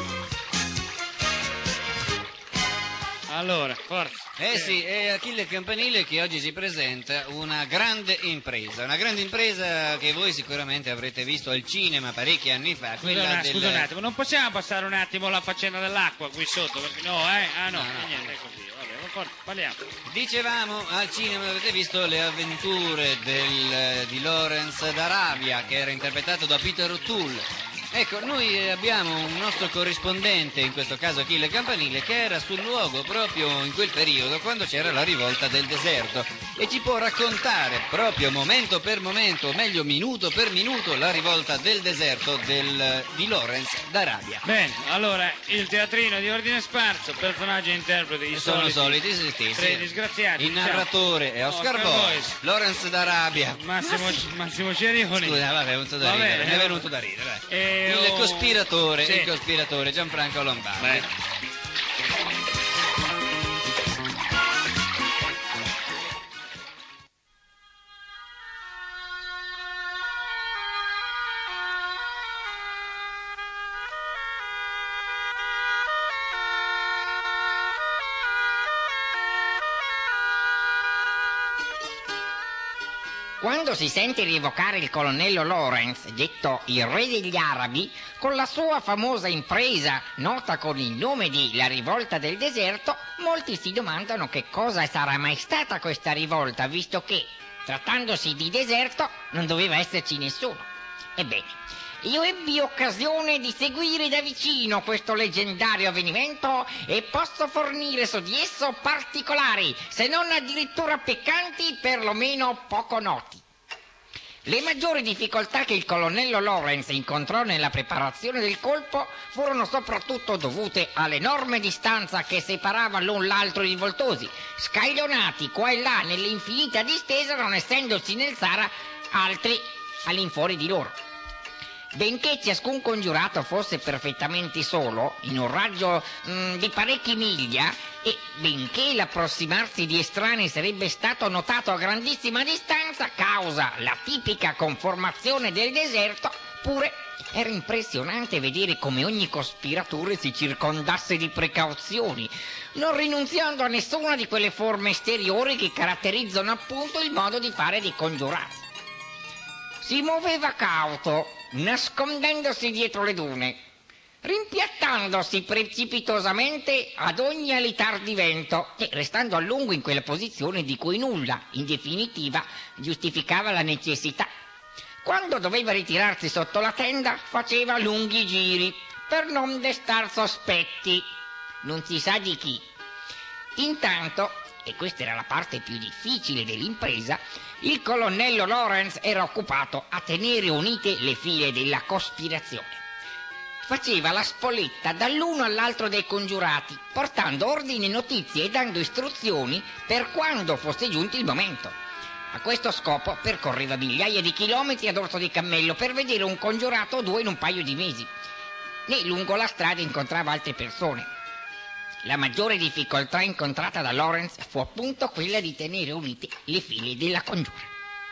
Allora, forza. Eh sì, è Achille Campanile che oggi si presenta una grande impresa, una grande impresa che voi sicuramente avrete visto al cinema parecchi anni fa, Scusa, quella una- del... scusa un attimo, non possiamo passare un attimo la faccenda dell'acqua qui sotto? Perché no, eh? Ah no, No, no. eh, niente, è così. Vabbè, forza, parliamo. Dicevamo, al cinema avete visto le avventure del, di Lawrence d'Arabia, che era interpretato da Peter O'Toole. Ecco, noi eh, abbiamo un nostro corrispondente, in questo caso Achille Campanile, che era sul luogo proprio in quel periodo, quando c'era la rivolta del deserto, e ci può raccontare proprio momento per momento, o meglio minuto per minuto, la rivolta del deserto del, di Lawrence d'Arabia. Bene, allora, il teatrino di Ordine Sparso, personaggi e interpreti, i Sono soliti, soliti sì, sì, tre sì. disgraziati. Il narratore è Oscar, Oscar Boyce, Boyce. Lawrence d'Arabia. Massimo, Massimo Cerioni. Scusa, vabbè, è venuto da Va ridere, bene, mi è eh. venuto da ridere. dai. E Il oh, cospiratore, sì. il cospiratore Gianfranco Lombardi. Beh. Quando si sente rievocare il colonnello Lawrence, detto il re degli arabi, con la sua famosa impresa, nota con il nome di La rivolta del deserto, molti si domandano che cosa sarà mai stata questa rivolta, visto che, trattandosi di deserto, non doveva esserci nessuno. Ebbene, io ebbi occasione di seguire da vicino questo leggendario avvenimento e posso fornire su di esso particolari, se non addirittura peccanti, perlomeno poco noti. Le maggiori difficoltà che il colonnello Lawrence incontrò nella preparazione del colpo furono soprattutto dovute all'enorme distanza che separava l'un l'altro i rivoltosi, scaglionati qua e là nell'infinita distesa, non essendoci nel Sahara altri all'infuori di loro. Benché ciascun congiurato fosse perfettamente solo, in un raggio mh, di parecchie miglia, e benché l'approssimarsi di estranei sarebbe stato notato a grandissima distanza, causa la tipica conformazione del deserto, pure era impressionante vedere come ogni cospiratore si circondasse di precauzioni, non rinunziando a nessuna di quelle forme esteriori che caratterizzano appunto il modo di fare dei congiurati. Si muoveva cauto, nascondendosi dietro le dune, rimpiattandosi precipitosamente ad ogni alitar di vento e restando a lungo in quella posizione di cui nulla, in definitiva, giustificava la necessità. Quando doveva ritirarsi sotto la tenda, faceva lunghi giri per non destar sospetti, non si sa di chi. Intanto, e questa era la parte più difficile dell'impresa, il colonnello Lawrence era occupato a tenere unite le file della cospirazione. Faceva la spoletta dall'uno all'altro dei congiurati, portando ordine, notizie e dando istruzioni per quando fosse giunto il momento. A questo scopo percorreva migliaia di chilometri a dorso di cammello per vedere un congiurato o due in un paio di mesi. Né lungo la strada incontrava altre persone. La maggiore difficoltà incontrata da Lawrence fu appunto quella di tenere unite le file della congiura.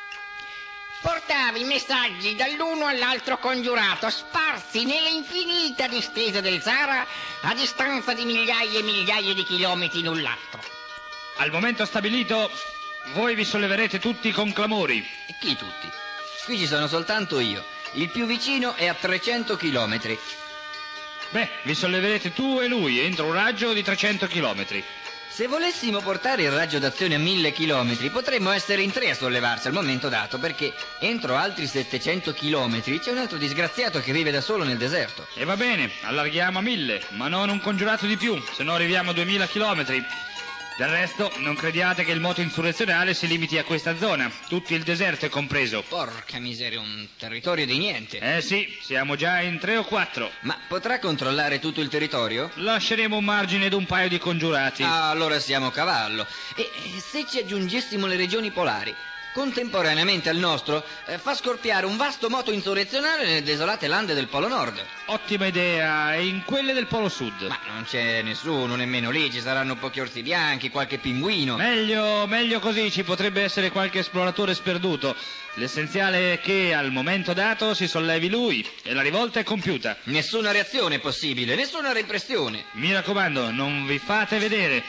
Portava i messaggi dall'uno all'altro congiurato, sparsi nell'infinita distesa del Sahara, a distanza di migliaia e migliaia di chilometri l'un l'altro. Al momento stabilito, voi vi solleverete tutti con clamori. E chi tutti? Qui ci sono soltanto io. Il più vicino è a trecento chilometri. Beh, vi solleverete tu e lui entro un raggio di trecento chilometri. Se volessimo portare il raggio d'azione a mille chilometri, potremmo essere in tre a sollevarsi al momento dato, perché entro altri settecento chilometri c'è un altro disgraziato che vive da solo nel deserto. E va bene, allarghiamo a mille, ma non un congiurato di più, se no arriviamo a duemila chilometri. Del resto, non crediate che il moto insurrezionale si limiti a questa zona. Tutto il deserto è compreso. Porca miseria, un territorio di niente. Eh sì, siamo già in tre o quattro. Ma potrà controllare tutto il territorio? Lasceremo un margine ed un paio di congiurati. Ah, allora siamo a cavallo. E e se ci aggiungessimo le regioni polari? Contemporaneamente al nostro, eh, fa scoppiare un vasto moto insurrezionale nelle desolate lande del Polo Nord. Ottima idea, e in quelle del Polo Sud? Ma non c'è nessuno, nemmeno lì, ci saranno pochi orsi bianchi, qualche pinguino. Meglio, meglio così, ci potrebbe essere qualche esploratore sperduto. L'essenziale è che al momento dato si sollevi lui e la rivolta è compiuta. Nessuna reazione è possibile, nessuna repressione. Mi raccomando, non vi fate vedere.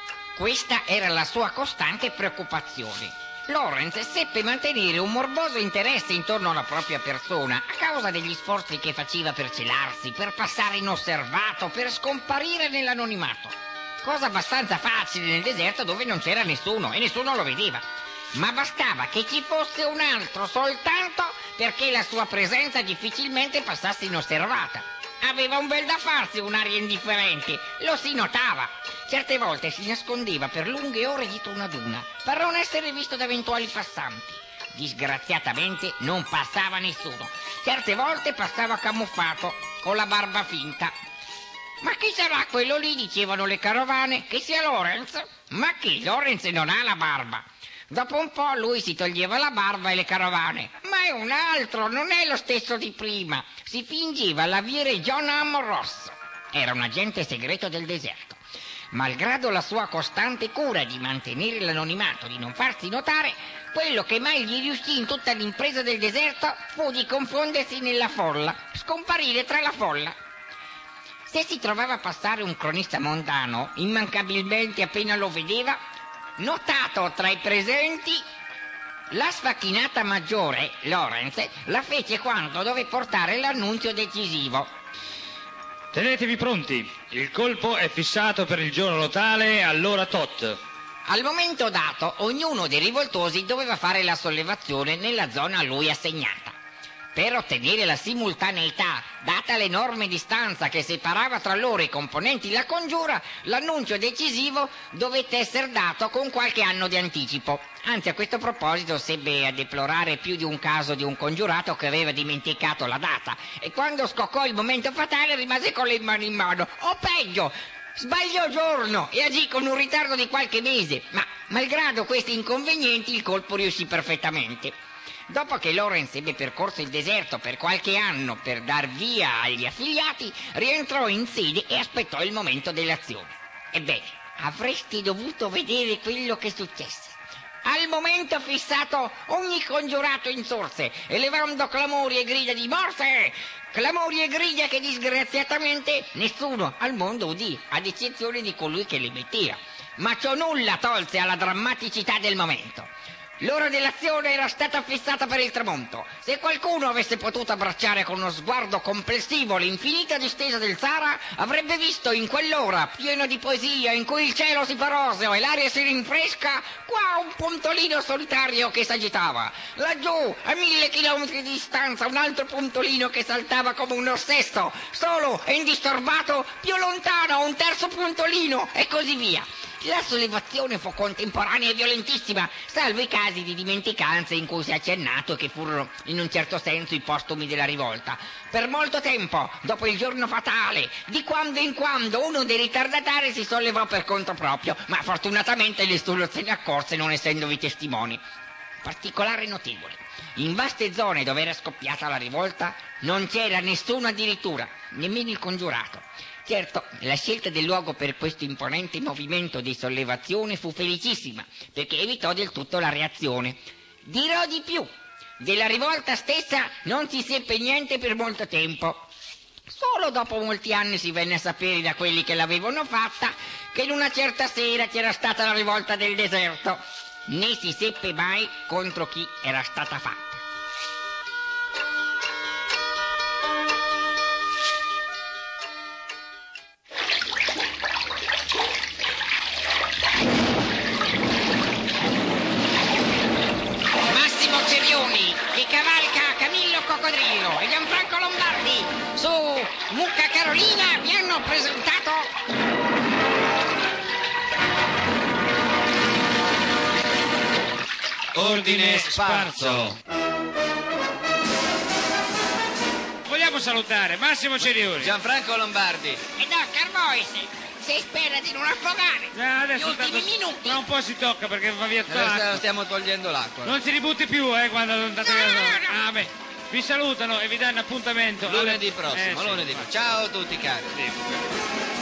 Questa era la sua costante preoccupazione. Lorenz seppe mantenere un morboso interesse intorno alla propria persona a causa degli sforzi che faceva per celarsi, per passare inosservato, per scomparire nell'anonimato. Cosa abbastanza facile nel deserto dove non c'era nessuno e nessuno lo vedeva. Ma bastava che ci fosse un altro soltanto perché la sua presenza difficilmente passasse inosservata. Aveva un bel da farsi, un'aria indifferente, lo si notava. Certe volte si nascondeva per lunghe ore dietro una duna, per non essere visto da eventuali passanti. Disgraziatamente non passava nessuno. Certe volte passava camuffato, con la barba finta. Ma chi sarà quello lì, dicevano le carovane, che sia Lorenz? Ma chi? Lorenz non ha la barba. Dopo un po' lui si toglieva la barba e le carovane. Ma è un altro, non è lo stesso di prima. Si fingeva l'aviere John Amo Ross. Era un agente segreto del deserto. Malgrado la sua costante cura di mantenere l'anonimato, di non farsi notare, quello che mai gli riuscì in tutta l'impresa del deserto fu di confondersi nella folla, scomparire tra la folla. Se si trovava a passare un cronista mondano, immancabilmente appena lo vedeva, notato tra i presenti, la sfacchinata maggiore, Lorenz, la fece quando dové portare l'annunzio decisivo. Tenetevi pronti, il colpo è fissato per il giorno tale all'ora tot. Al momento dato, ognuno dei rivoltosi doveva fare la sollevazione nella zona a lui assegnata. Per ottenere la simultaneità, data l'enorme distanza che separava tra loro i componenti della congiura, l'annuncio decisivo dovette essere dato con qualche anno di anticipo. Anzi, a questo proposito sebbe a deplorare più di un caso di un congiurato che aveva dimenticato la data e quando scoccò il momento fatale rimase con le mani in mano. O peggio, sbagliò giorno e agì con un ritardo di qualche mese, ma malgrado questi inconvenienti il colpo riuscì perfettamente. Dopo che Lorenz ebbe percorso il deserto per qualche anno per dar via agli affiliati, rientrò in sede e aspettò il momento dell'azione. Ebbene, avresti dovuto vedere quello che successe. Al momento fissato ogni congiurato insorse, elevando clamori e grida di morte, clamori e grida che disgraziatamente nessuno al mondo udì, ad eccezione di colui che le emetteva. Ma ciò nulla tolse alla drammaticità del momento. L'ora dell'azione era stata fissata per il tramonto. Se qualcuno avesse potuto abbracciare con uno sguardo complessivo l'infinita distesa del Sahara, avrebbe visto in quell'ora, pieno di poesia, in cui il cielo si fa roseo e l'aria si rinfresca, qua un puntolino solitario che s'agitava. Laggiù, a mille chilometri di distanza, un altro puntolino che saltava come un ossesso, solo e indisturbato, più lontano un terzo puntolino, e così via. La sollevazione fu contemporanea e violentissima, salvo i casi di dimenticanza in cui si è accennato che furono in un certo senso i postumi della rivolta. Per molto tempo, dopo il giorno fatale, di quando in quando uno dei ritardatari si sollevò per conto proprio, ma fortunatamente nessuno se ne accorse non essendovi testimoni. Particolare notevole. In vaste zone dove era scoppiata la rivolta non c'era nessuno addirittura, nemmeno il congiurato. Certo, la scelta del luogo per questo imponente movimento di sollevazione fu felicissima, perché evitò del tutto la reazione. Dirò di più, della rivolta stessa non si seppe niente per molto tempo. Solo dopo molti anni si venne a sapere da quelli che l'avevano fatta che in una certa sera c'era stata la rivolta del deserto. Né si seppe mai contro chi era stata fatta. Carolina vi hanno presentato Ordine Sparso. Vogliamo salutare Massimo Cerioni, Gianfranco Lombardi e Doc Carbois. Se spera di non affogare. Eh, adesso Gli ultimi tanto- minuti. ma un po' si tocca perché va via tutta Adesso l'acqua. stiamo togliendo l'acqua. Non si ributti più, eh, quando andate No, via. no, no. Ah, beh, vi salutano e vi danno appuntamento. Lunedì alle- prossimo, Eh, sì. lunedì prossimo. Ciao a tutti cari. Sì.